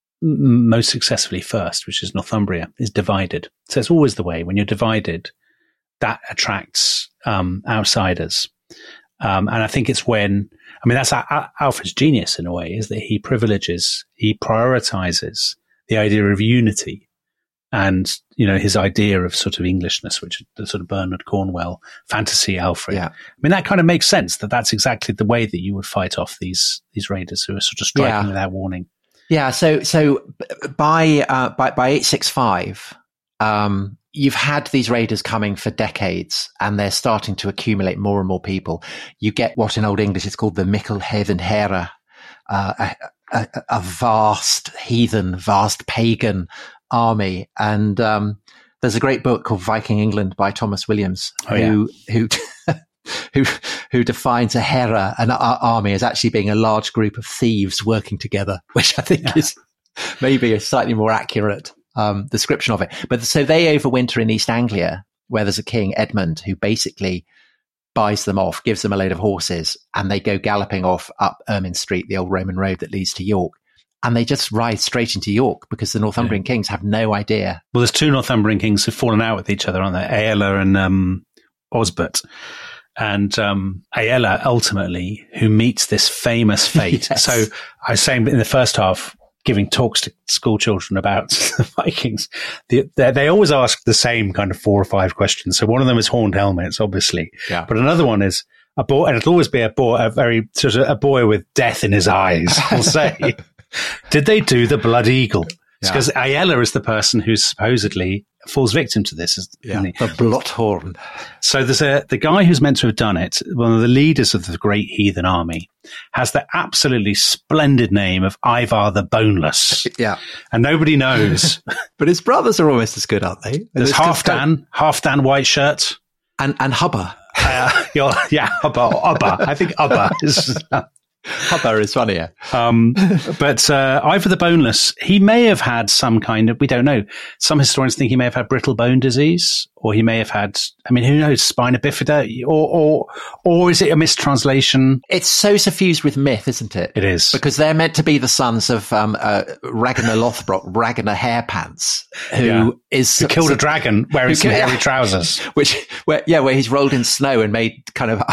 m- most successfully first, which is Northumbria, is divided. So it's always the way when you're divided, that attracts um, outsiders. Um, and I think it's when, I mean, that's Al- Alfred's genius in a way, is that he privileges, he prioritizes the idea of unity and, you know, his idea of sort of Englishness, which is the sort of Bernard Cornwell fantasy Alfred. Yeah. I mean, that kind of makes sense that that's exactly the way that you would fight off these, these raiders who are sort of striking Yeah. without warning. Yeah. So, so b- by, uh, by, by eight sixty-five, um, you've had these raiders coming for decades and they're starting to accumulate more and more people. You get what in Old English is called the Mikkelheathen Hera, uh, a, a, a vast heathen, vast pagan army. And, um, there's a great book called Viking England by Thomas Williams, Oh, who, who, who, who defines a Hera, an ar- army, as actually being a large group of thieves working together, which I think Yeah. is, maybe a slightly more accurate um, description of it. But so they overwinter in East Anglia, where there's a king, Edmund, who basically buys them off, gives them a load of horses, and they go galloping off up Ermine Street, the old Roman road that leads to York. And they just ride straight into York because the Northumbrian yeah. kings have no idea. Well, there's two Northumbrian kings who've fallen out with each other, aren't there? Aella and um, Osbert. And um, Aella, ultimately, who meets this famous fate. Yes. So I was saying in the first half, giving talks to school children about the Vikings, the, they, they always ask the same kind of four or five questions. So one of them is horned helmets, obviously. Yeah. But another one is a boy, and it'll always be a boy, a very sort of a boy with death in his eyes, will say. Did they do the blood eagle? Because yeah. Aella is the person who supposedly falls victim to this. Yeah, the Blotthorn. So there's a the guy who's meant to have done it, one of the leaders of the great heathen army, has the absolutely splendid name of Ivar the Boneless. Yeah. And nobody knows. But his brothers are almost as good, aren't they? And there's Halfdan, Halfdan White Shirt. And, and Hubba. Uh, yeah, Hubba, Hubba. I think Hubba is... Hubba is funnier. Um, but uh, Ivar the Boneless, he may have had some kind of, we don't know. Some historians think he may have had brittle bone disease, or he may have had, I mean, who knows, spina bifida, or or or is it a mistranslation? It's so suffused with myth, isn't it? It is. Because they're meant to be the sons of um, uh, Ragnar Lothbrok, Ragnar Hairpants, who yeah. is... Who killed a dragon wearing some hairy trousers. Which, where, yeah, where he's rolled in snow and made kind of...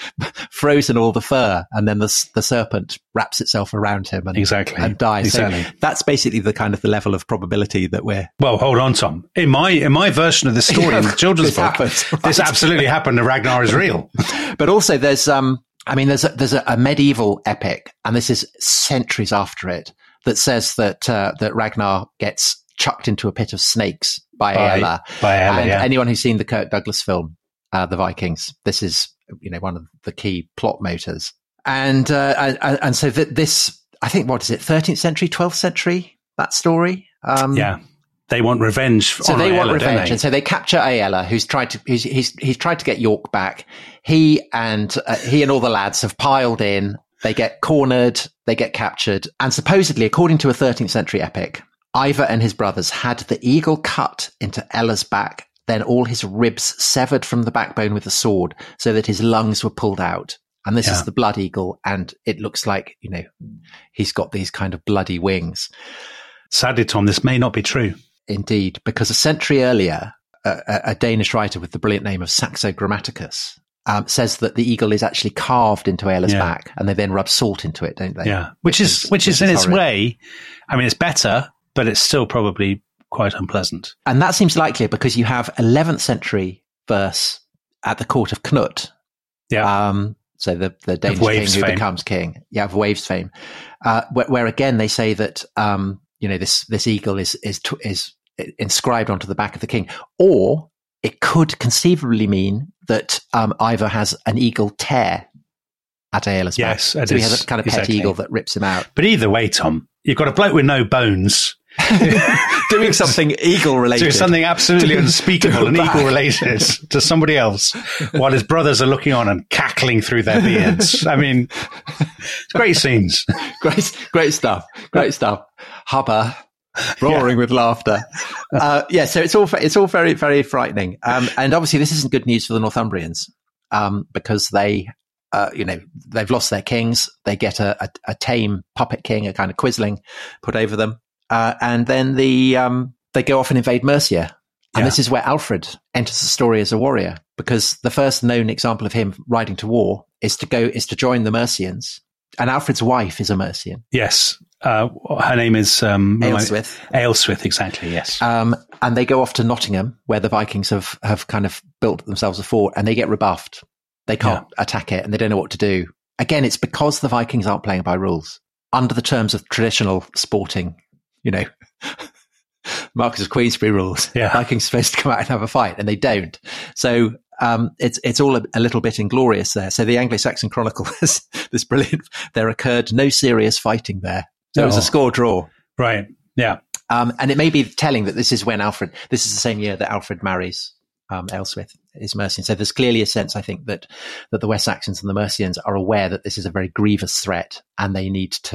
frozen all the fur, and then the the serpent wraps itself around him and exactly and dies. Exactly. So that's basically the kind of the level of probability that we're. Well, hold on, Tom. In my in my version of the story yeah, in the children's book, happens, right? This absolutely happened, and Ragnar is real. But also, there's um, I mean, there's a, there's a, a medieval epic, and this is centuries after it, that says that uh, that Ragnar gets chucked into a pit of snakes by Aella. By Aella, and yeah. anyone who's seen the Kirk Douglas film, uh, The Vikings, this is. You know, one of the key plot motors. And, uh, and, and so th- this, I think, what is it, thirteenth century, twelfth century, that story? Um, yeah. They want revenge. So on they Aella, want revenge. they? And so they capture Aella, who's tried to, he's, he's, he's tried to get York back. He and, uh, he and all the lads have piled in. They get cornered. They get captured. And supposedly, according to a thirteenth century epic, Ivar and his brothers had the eagle cut into Ella's back, then all his ribs severed from the backbone with a sword so that his lungs were pulled out. And this yeah. is the blood eagle. And it looks like, you know, he's got these kind of bloody wings. Sadly, Tom, this may not be true. Indeed, because a century earlier, a, a Danish writer with the brilliant name of Saxo Grammaticus um, says that the eagle is actually carved into Aella's yeah. back, and they then rub salt into it, don't they? Yeah, which, which is, is which is, which is in its horrid. way, I mean, it's better, but it's still probably quite unpleasant. And that seems likelier because you have eleventh century verse at the court of Knut. Yeah. Um, so the, the Danish king who fame. becomes king. Yeah, of Waves fame. Uh, where, where again, they say that, um, you know, this, this eagle is, is, is inscribed onto the back of the king. Or it could conceivably mean that, um, Ivar has an eagle tear at Aella's yes, back. So he has a kind of pet exactly. eagle that rips him out. But either way, Tom, you've got a bloke with no bones doing something eagle related, doing something absolutely unspeakable and eagle related to somebody else, while his brothers are looking on and cackling through their beards. I mean, it's great scenes, great, great stuff, great stuff. Hubba, roaring yeah. with laughter. Uh, yeah, so it's all it's all very very frightening, um, and obviously this isn't good news for the Northumbrians um, because they. Uh, you know, they've lost their kings. They get a, a, a tame puppet king, a kind of quisling, put over them. Uh, and then the um, they go off and invade Mercia. And yeah. this is where Alfred enters the story as a warrior, because the first known example of him riding to war is to go, is to join the Mercians. And Alfred's wife is a Mercian. Yes. Uh, her name is um, Aelswith. Aelswith, exactly, yes. Um, and they go off to Nottingham, where the Vikings have, have kind of built themselves a fort, and they get rebuffed. They can't yeah. attack it, and they don't know what to do. Again, it's because the Vikings aren't playing by rules. Under the terms of traditional sporting, you know, Marquis of Queensberry rules, yeah. Vikings are supposed to come out and have a fight, and they don't. So um, it's it's all a, a little bit inglorious there. So the Anglo-Saxon Chronicle has this brilliant, there occurred no serious fighting there. So oh. it was a score draw. Right, yeah. Um, and it may be telling that this is when Alfred, this is the same year that Alfred marries Um, Aelswith, is Mercian. So there's clearly a sense, I think, that that the West Saxons and the Mercians are aware that this is a very grievous threat, and they need to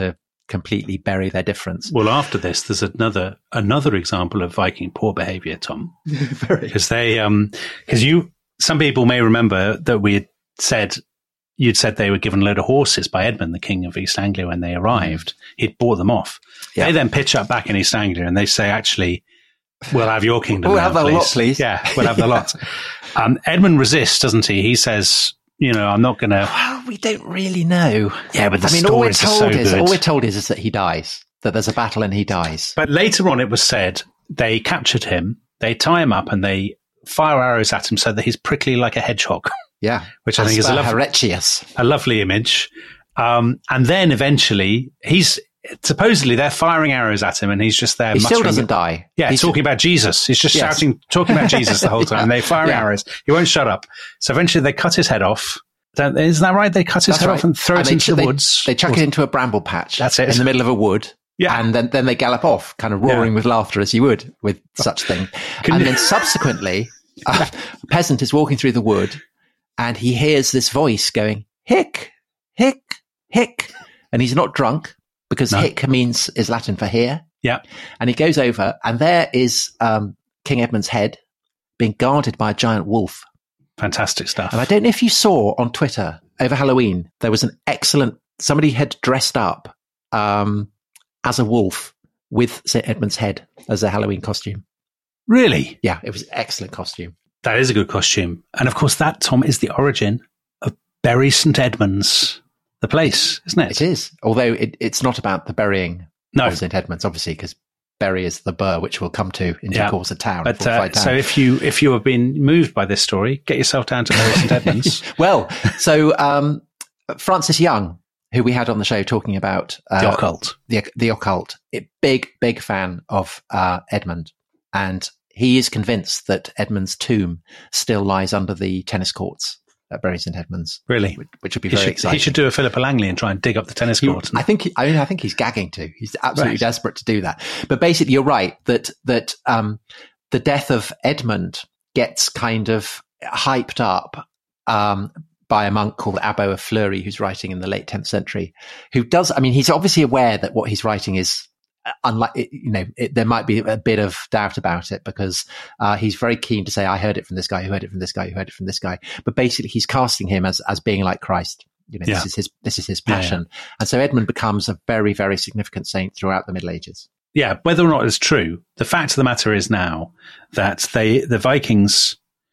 completely bury their difference. Well, after this, there's another another example of Viking poor behavior, Tom. Very. Because they, um, because you, some people may remember that we had said, you'd said they were given a load of horses by Edmund, the king of East Anglia, when they arrived. He'd bought them off. Yeah. They then pitch up back in East Anglia and they say, actually, we'll have your kingdom. We'll now, have the please. lot, please. Yeah, we'll have the lot. Um, Edmund resists, doesn't he? He says, you know, I'm not going to. Well, we don't really know. Yeah, but the I mean, all we're stories are told so is good. all we're told is, is that he dies. That there's a battle and he dies. But later on, it was said they captured him, they tie him up, and they fire arrows at him so that he's prickly like a hedgehog. Yeah, which I think is a, lovely, a lovely image. Um, and then eventually, he's supposedly they're firing arrows at him, and he's just there. He still doesn't about, die. Yeah, he's talking about Jesus. He's just yes. shouting, talking about Jesus the whole time. yeah. They fire yeah. arrows. He won't shut up. So eventually, they cut his head off. Don't, isn't that right? They cut his That's head right. off and throw and it into ch- the they, woods. They chuck or, it into a bramble patch. That's it. In the middle of a wood. Yeah. And then, then they gallop off, kind of roaring yeah. with laughter as you would with such thing. Can and you- then subsequently, a peasant is walking through the wood and he hears this voice going, hick, hick, hick. And he's not drunk because no. hick means is Latin for here. Yeah. And he goes over and there is um, King Edmund's head being guarded by a giant wolf. Fantastic stuff. And I don't know if you saw on Twitter over Halloween, there was an excellent, somebody had dressed up um, as a wolf with Saint Edmund's head as a Halloween costume. Really? Yeah, it was an excellent costume. That is a good costume. And of course, that, Tom, is the origin of Bury Saint Edmunds, the place, isn't it? It is. Although it, it's not about the burying no. of Saint Edmunds, obviously, because Bury is the burh, which we'll come to in due yeah. course, a town. But uh, town. So if you if you have been moved by this story, get yourself down to Bury Saint Edmunds. Well, so um, Francis Young, who we had on the show talking about uh, the occult, the the occult, a big big fan of uh, Edmund, and he is convinced that Edmund's tomb still lies under the tennis courts at Bury Saint Edmunds. Really, which, which would be he very should, exciting. He should do a Philippa Langley and try and dig up the tennis court. He, I think. He, I mean, I think he's gagging to. He's absolutely right. desperate to do that. But basically, you're right that that um, the death of Edmund gets kind of hyped up um, by a monk called Abbo of Fleury, who's writing in the late tenth century. Who does? I mean, he's obviously aware that what he's writing is. Unlike, you know, it, there might be a bit of doubt about it because uh, he's very keen to say, I heard it from this guy, who heard it from this guy, who heard it from this guy. But basically, he's casting him as as being like Christ. You know, yeah. this is his this is his passion, yeah, yeah. and so Edmund becomes a very very significant saint throughout the Middle Ages. Yeah, whether or not it's true, the fact of the matter is now that they the Vikings,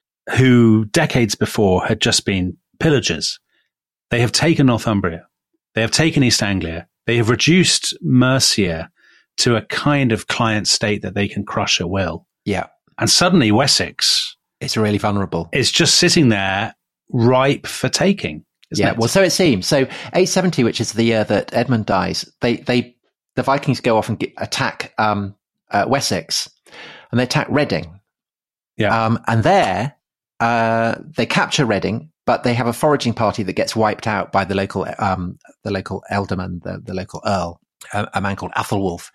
who decades before had just been pillagers, they have taken Northumbria, they have taken East Anglia, they have reduced Mercia to a kind of client state that they can crush at will. Yeah. And suddenly Wessex is really vulnerable. It's just sitting there ripe for taking. Yeah, it? well, so it seems. So eight seventy, which is the year that Edmund dies, they, they, the Vikings go off and get, attack um, uh, Wessex, and they attack Reading. Yeah. Um, and there, uh, they capture Reading, but they have a foraging party that gets wiped out by the local, um, the local ealdorman, the, the local earl. A, a man called Athelwulf.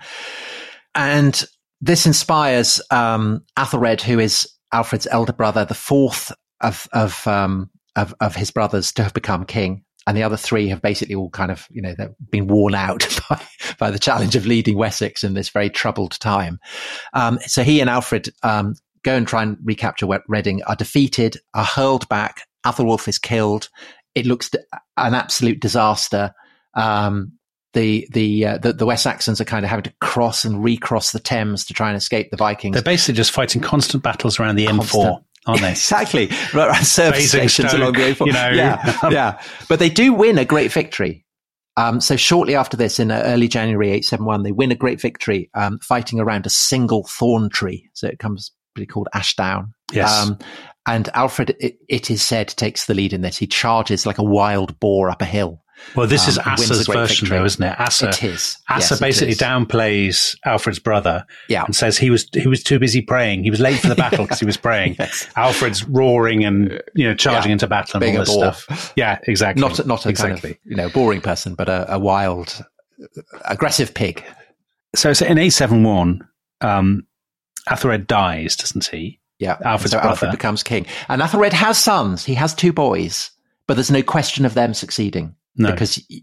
And this inspires um, Athelred, who is Alfred's elder brother, the fourth of of, um, of of his brothers to have become king. And the other three have basically all kind of, you know, they've been worn out by, by the challenge of leading Wessex in this very troubled time. Um, so he and Alfred um, go and try and recapture Reading, are defeated, are hurled back. Athelwulf is killed. It looks an absolute disaster. Um, The the, uh, the the West Saxons are kind of having to cross and recross the Thames to try and escape the Vikings. They're basically just fighting constant battles around the M four, aren't they? Exactly, right, service stations along the M four. You know, yeah, yeah. But they do win a great victory. Um, so shortly after this, in uh, early January eight seventy-one, they win a great victory, um, fighting around a single thorn tree. So it comes pretty called Ashdown. Yes. Um, and Alfred, it, it is said, takes the lead in this. He charges like a wild boar up a hill. Well, this is um, Asser's version, though, isn't it? Asser, it is. Asser yes, basically it is. downplays Alfred's brother yeah. and says he was he was too busy praying. He was late for the battle because he was praying. yes. Alfred's roaring and you know charging yeah. into battle and Being all this stuff. Yeah, exactly. Not not a exactly. kind of you know boring person, but a, a wild, aggressive pig. So, so in eight seventy-one, um, Athelred dies, doesn't he? Yeah, Alfred's so brother Alfred becomes king, and Athelred has sons. He has two boys, but there's no question of them succeeding. No. Because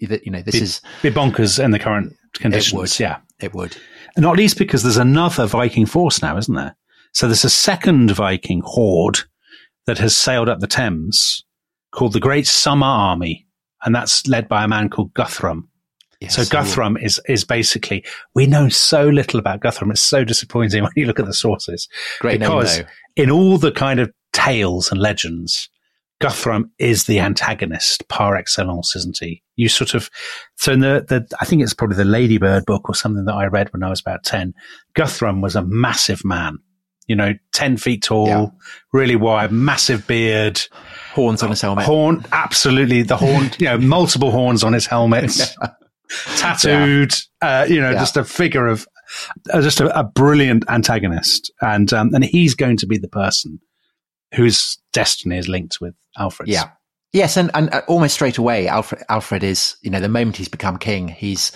that, you know, this be, is be bonkers in the current conditions. It would. Yeah, it would. Not least because there's another Viking force now, isn't there? So there's a second Viking horde that has sailed up the Thames called the Great Summer Army, and that's led by a man called Guthrum. Yes, so Guthrum is is basically, we know so little about Guthrum. It's so disappointing when you look at the sources. Great because name, in all the kind of tales and legends, Guthrum is the antagonist par excellence, isn't he? You sort of, so in the, the, I think it's probably the Ladybird book or something that I read when I was about ten. Guthrum was a massive man, you know, ten feet tall, yeah. really wide, massive beard. Horns on his helmet. Horn, absolutely. The horn, you know, multiple horns on his helmet. Yeah. Tattooed, yeah. uh, you know, yeah. just a figure of, uh, just a, a brilliant antagonist. And, um, and he's going to be the person whose destiny is linked with Alfred's. Yeah. Yes. And, and almost straight away, Alfred, Alfred is, you know, the moment he's become king, he's,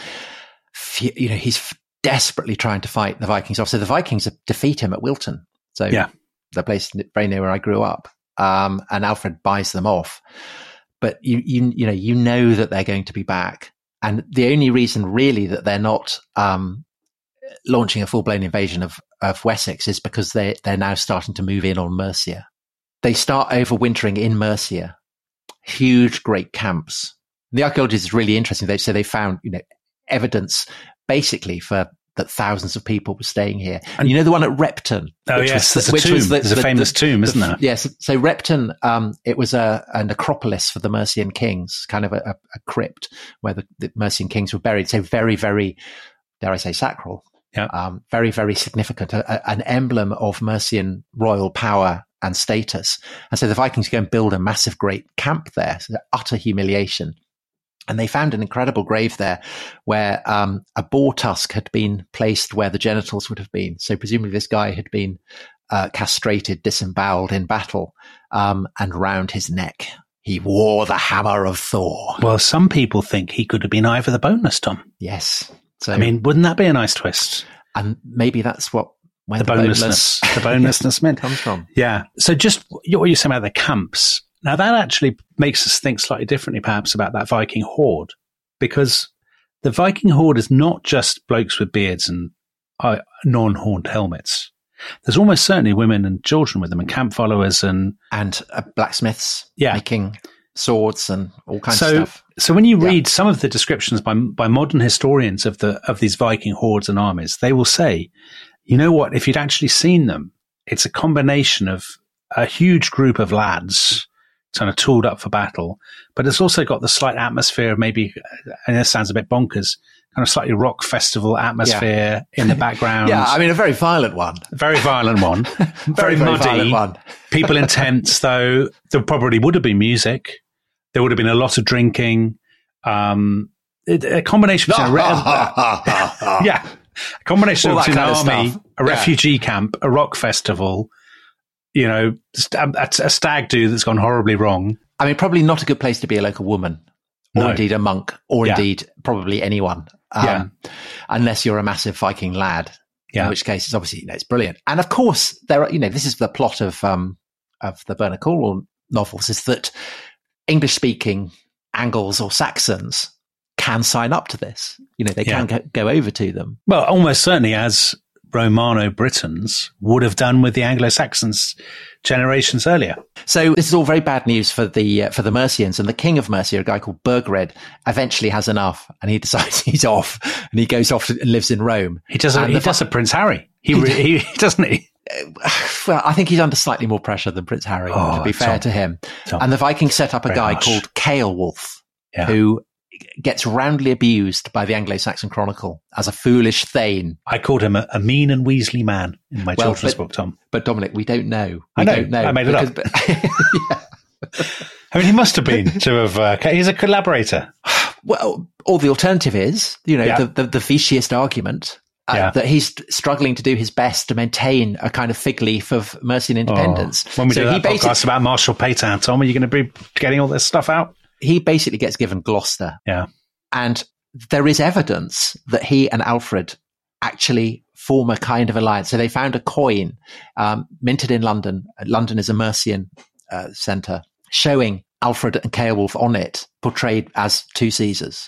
you know, he's desperately trying to fight the Vikings off. So the Vikings defeat him at Wilton. So yeah. the place very near where I grew up. Um, and Alfred buys them off. But you, you, you know, you know that they're going to be back. And the only reason really that they're not, um, launching a full blown invasion of, of Wessex is because they, they're now starting to move in on Mercia. They start overwintering in Mercia, huge, great camps. The archaeology is really interesting. They say they found, you know, evidence basically for that thousands of people were staying here. And you know, the one at Repton. Oh, which yes, was, there's a which tomb. Was the, there's a the, famous the, tomb, the, isn't there? Yes. So Repton, um, it was a, a necropolis for the Mercian kings, kind of a, a crypt where the, the Mercian kings were buried. So very, very, dare I say, sacral. Yeah. Um, very, very significant, a, a, an emblem of Mercian royal power and status. And so the Vikings go and build a massive, great camp there. So utter humiliation. And they found an incredible grave there where um, a boar tusk had been placed where the genitals would have been. So presumably this guy had been uh, castrated, disemboweled in battle, um, and round his neck he wore the hammer of Thor. Well, some people think he could have been Ivor the Boneless, Tom. Yes. So, I mean, wouldn't that be a nice twist? And maybe that's what when the, the bonelessness, the bonelessness meant comes from. Yeah. So just what you're saying about the camps. Now that actually makes us think slightly differently, perhaps, about that Viking horde, because the Viking horde is not just blokes with beards and uh, non-horned helmets. There's almost certainly women and children with them, and camp followers, and and uh, blacksmiths, yeah. making swords and all kinds so, of stuff. So when you read yeah. some of the descriptions by by modern historians of the of these Viking hordes and armies, they will say, you know what? If you'd actually seen them, it's a combination of a huge group of lads kind of tooled up for battle, but it's also got the slight atmosphere of maybe, and this sounds a bit bonkers, kind of slightly rock festival atmosphere yeah. in the background. Yeah, I mean, a very violent one. Very violent one. very, very, very muddy. Violent one. People in tents, though. There probably would have been music. There would have been a lot of drinking. Um, it, a combination between a re- yeah, a combination All between an army, stuff. a yeah. refugee camp, a rock festival. You know, a, a stag do that's gone horribly wrong. I mean, probably not a good place to be a local woman, or no. indeed a monk, or yeah. indeed probably anyone, um, yeah. unless you're a massive Viking lad. Yeah. In which case, it's obviously, you know, it's brilliant. And of course, there are, you know, this is the plot of um, of the Bernard Cornwell novels: is that English-speaking Angles or Saxons can sign up to this. You know, they yeah. can go, go over to them. Well, almost certainly, as Romano-Britons would have done with the Anglo-Saxons generations earlier. So this is all very bad news for the uh, for the Mercians, and the king of Mercia, a guy called Burgred, eventually has enough, and he decides he's off, and he goes off and lives in Rome. He does. A, he does a Prince Harry. He, he, he doesn't he? Well, I think he's under slightly more pressure than Prince Harry, oh, to be fair Tom, to him. Tom, and the Vikings set up a guy harsh. called Ceolwulf, yeah. who gets roundly abused by the Anglo-Saxon Chronicle as a foolish thane. I called him a, a mean and Weasley man in my well, children's but, book, Tom. But Dominic, we don't know. We I know. Don't know I made it because, up. But, yeah. I mean, he must have been to have. Uh, he's a collaborator. Well, or the alternative is, you know, yeah. the, the, the Vicious argument uh, yeah. that he's struggling to do his best to maintain a kind of fig leaf of Mercian independence. Oh, when we so do he that podcast about Marshal Pétain, Tom, are you going to be getting all this stuff out? He basically gets given Gloucester. Yeah. And there is evidence that he and Alfred actually form a kind of alliance. So they found a coin um, minted in London. London is a Mercian uh, centre, showing Alfred and Ceolwulf on it, portrayed as two Caesars.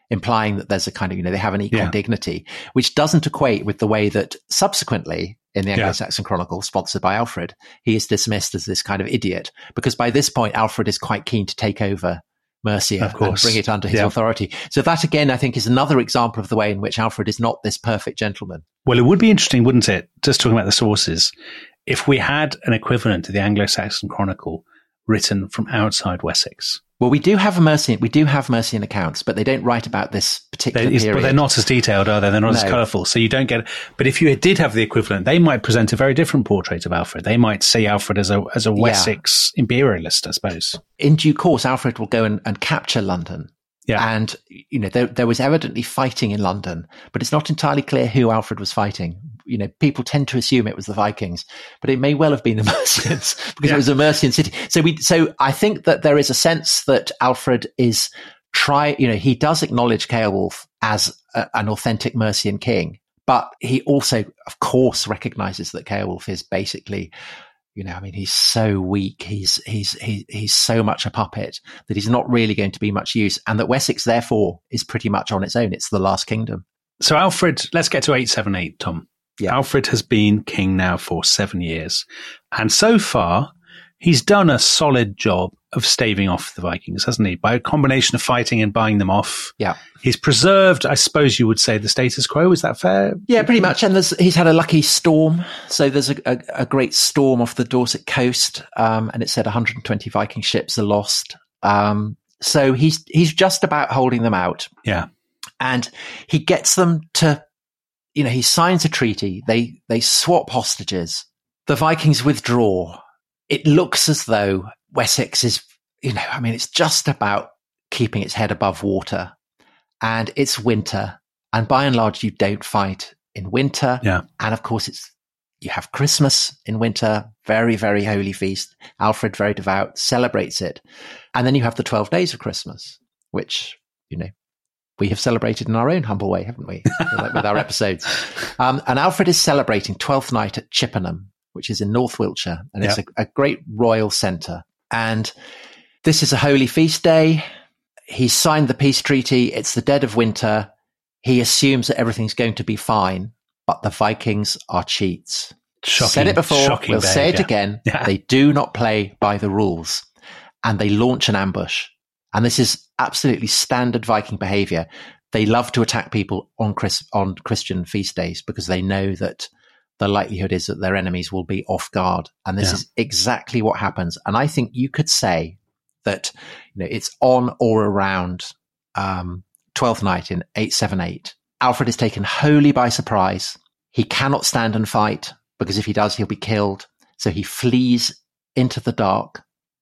implying that there's a kind of, you know, they have an equal Yeah. dignity, which doesn't equate with the way that subsequently in the Yeah. Anglo-Saxon Chronicle, sponsored by Alfred, he is dismissed as this kind of idiot, because by this point, Alfred is quite keen to take over Mercia Of course. and bring it under his Yeah. authority. So that, again, I think is another example of the way in which Alfred is not this perfect gentleman. Well, it would be interesting, wouldn't it, just talking about the sources, if we had an equivalent to the Anglo-Saxon Chronicle written from outside Wessex. Well, we do have a Mercian, we do have Mercian accounts, but they don't write about this particular They, period. but they're not as detailed, are they? They're not No. as colourful. So you don't get. But if you did have the equivalent, they might present a very different portrait of Alfred. They might see Alfred as a as a Yeah. Wessex imperialist, I suppose. In due course, Alfred will go and, and capture London. Yeah. And, you know, there, there was evidently fighting in London, but it's not entirely clear who Alfred was fighting. You know, people tend to assume it was the Vikings, but it may well have been the Mercians because Yeah. it was a Mercian city. So we, so I think that there is a sense that Alfred is try, you know, he does acknowledge Ceolwulf as a, an authentic Mercian king, but he also, of course, recognizes that Ceolwulf is basically, you know, I mean, he's so weak. He's, he's, he, he's so much a puppet that he's not really going to be much use. And that Wessex, therefore, is pretty much on its own. It's the last kingdom. So Alfred, let's get to eight seven eight, Tom. Yeah. Alfred has been king now for seven years. And so far, he's done a solid job of staving off the Vikings, hasn't he? By a combination of fighting and buying them off. Yeah. He's preserved, I suppose you would say, the status quo. Is that fair? Yeah, pretty much. And there's, he's had a lucky storm. So there's a, a, a great storm off the Dorset coast. Um, and it said one hundred twenty Viking ships are lost. Um, so he's, he's just about holding them out. Yeah. And he gets them to, you know, he signs a treaty. They, they swap hostages. The Vikings withdraw. It looks as though Wessex is, you know, I mean, it's just about keeping its head above water, and it's winter. And by and large, you don't fight in winter. Yeah. And of course, it's, you have Christmas in winter, very, very holy feast. Alfred, very devout, celebrates it. And then you have the twelve days of Christmas, which, you know, we have celebrated in our own humble way, haven't we? with, with our episodes. Um, and Alfred is celebrating Twelfth Night at Chippenham, which is in North Wiltshire. And it's Yep. a, a great royal centre. And this is a holy feast day. He signed the peace treaty. It's the dead of winter. He assumes that everything's going to be fine, but the Vikings are cheats. Shocking, Said it before. shocking We'll say it behaviour. again. Yeah. They do not play by the rules, and they launch an ambush. And this is absolutely standard Viking behavior. They love to attack people on Chris, on Christian feast days because they know that the likelihood is that their enemies will be off guard. And this Yeah. is exactly what happens. And I think you could say that, you know, it's on or around um, Twelfth Night in eight seven eight. Alfred is taken wholly by surprise. He cannot stand and fight because if he does, he'll be killed. So he flees into the dark,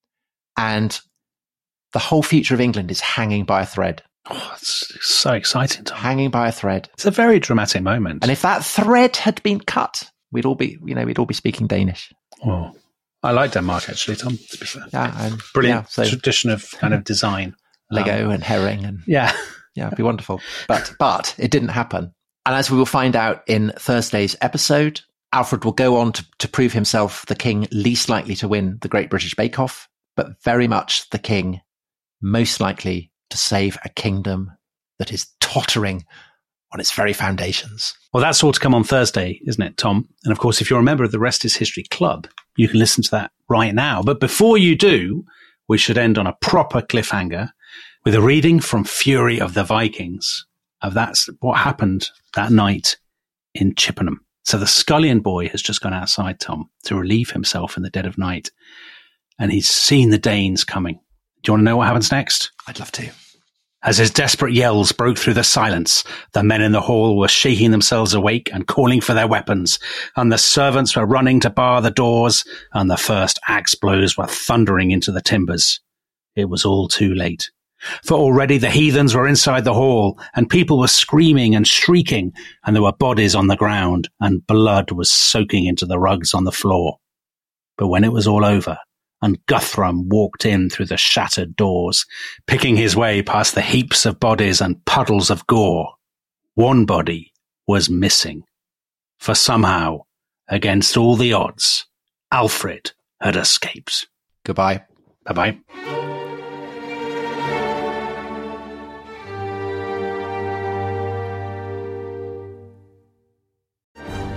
and the whole future of England is hanging by a thread. Oh, it's so exciting, Tom. Hanging by a thread. It's a very dramatic moment. And if that thread had been cut, we'd all be, you know, we'd all be speaking Danish. Oh, I like Denmark, actually, Tom, to be fair. Yeah, and, Brilliant yeah, so tradition of kind of design. Lego Um, and herring, and yeah. yeah, it'd be wonderful. But but it didn't happen. And as we will find out in Thursday's episode, Alfred will go on to, to prove himself the king least likely to win the Great British Bake Off, but very much the king most likely to save a kingdom that is tottering on its very foundations. Well, that's all to come on Thursday, isn't it, Tom? And of course, if you're a member of the Rest is History Club, you can listen to that right now. But before you do, we should end on a proper cliffhanger with a reading from Fury of the Vikings of that's what happened that night in Chippenham. So the scullion boy has just gone outside, Tom, to relieve himself in the dead of night. And he's seen the Danes coming. Do you want to know what happens next? I'd love to. As his desperate yells broke through the silence, the men in the hall were shaking themselves awake and calling for their weapons, and the servants were running to bar the doors, and the first axe blows were thundering into the timbers. It was all too late. For already the heathens were inside the hall, and people were screaming and shrieking, and there were bodies on the ground, and blood was soaking into the rugs on the floor. But when it was all over, and Guthrum walked in through the shattered doors, picking his way past the heaps of bodies and puddles of gore, one body was missing. For somehow, against all the odds, Alfred had escaped. Goodbye. Bye-bye.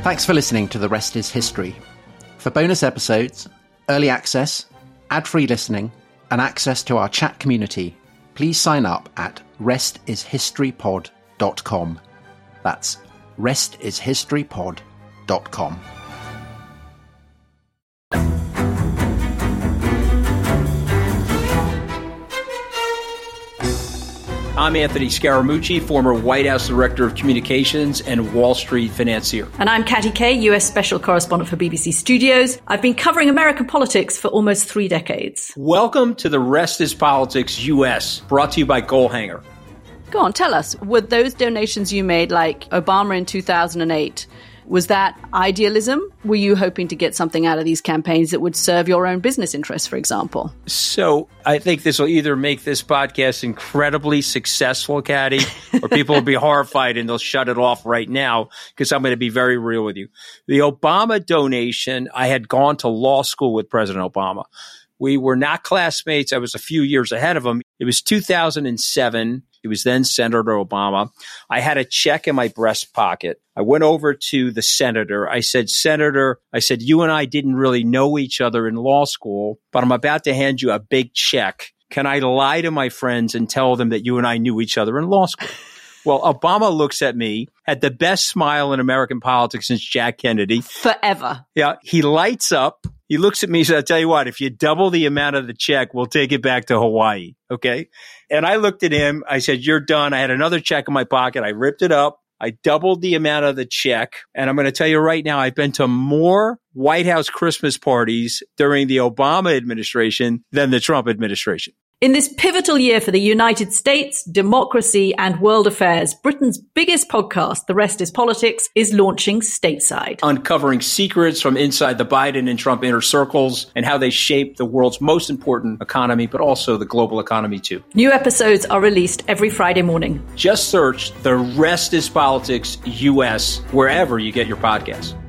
Thanks for listening to The Rest is History. For bonus episodes, early access, ad-free listening, and access to our chat community, please sign up at rest is history pod dot com. That's rest is history pod dot com. I'm Anthony Scaramucci, former White House Director of Communications and Wall Street financier. And I'm Katty Kay, U S Special Correspondent for B B C Studios. I've been covering American politics for almost three decades. Welcome to The Rest is Politics U S, brought to you by Goalhanger. Go on, tell us, were those donations you made, like Obama in two thousand eight, was that idealism? Were you hoping to get something out of these campaigns that would serve your own business interests, for example? So I think this will either make this podcast incredibly successful, Katty, or people will be horrified and they'll shut it off right now because I'm going to be very real with you. The Obama donation, I had gone to law school with President Obama. We were not classmates. I was a few years ahead of him. It was two thousand seven. He was then Senator Obama. I had a check in my breast pocket. I went over to the senator. I said, Senator, I said, you and I didn't really know each other in law school, but I'm about to hand you a big check. Can I lie to my friends and tell them that you and I knew each other in law school? Well, Obama looks at me, had the best smile in American politics since Jack Kennedy. Forever. Yeah. He lights up. He looks at me and says, I'll tell you what, if you double the amount of the check, we'll take it back to Hawaii. Okay. And I looked at him. I said, you're done. I had another check in my pocket. I ripped it up. I doubled the amount of the check. And I'm going to tell you right now, I've been to more White House Christmas parties during the Obama administration than the Trump administration. In this pivotal year for the United States, democracy, and world affairs, Britain's biggest podcast, The Rest is Politics, is launching stateside. Uncovering secrets from inside the Biden and Trump inner circles and how they shape the world's most important economy, but also the global economy too. New episodes are released every Friday morning. Just search The Rest is Politics U S wherever you get your podcasts.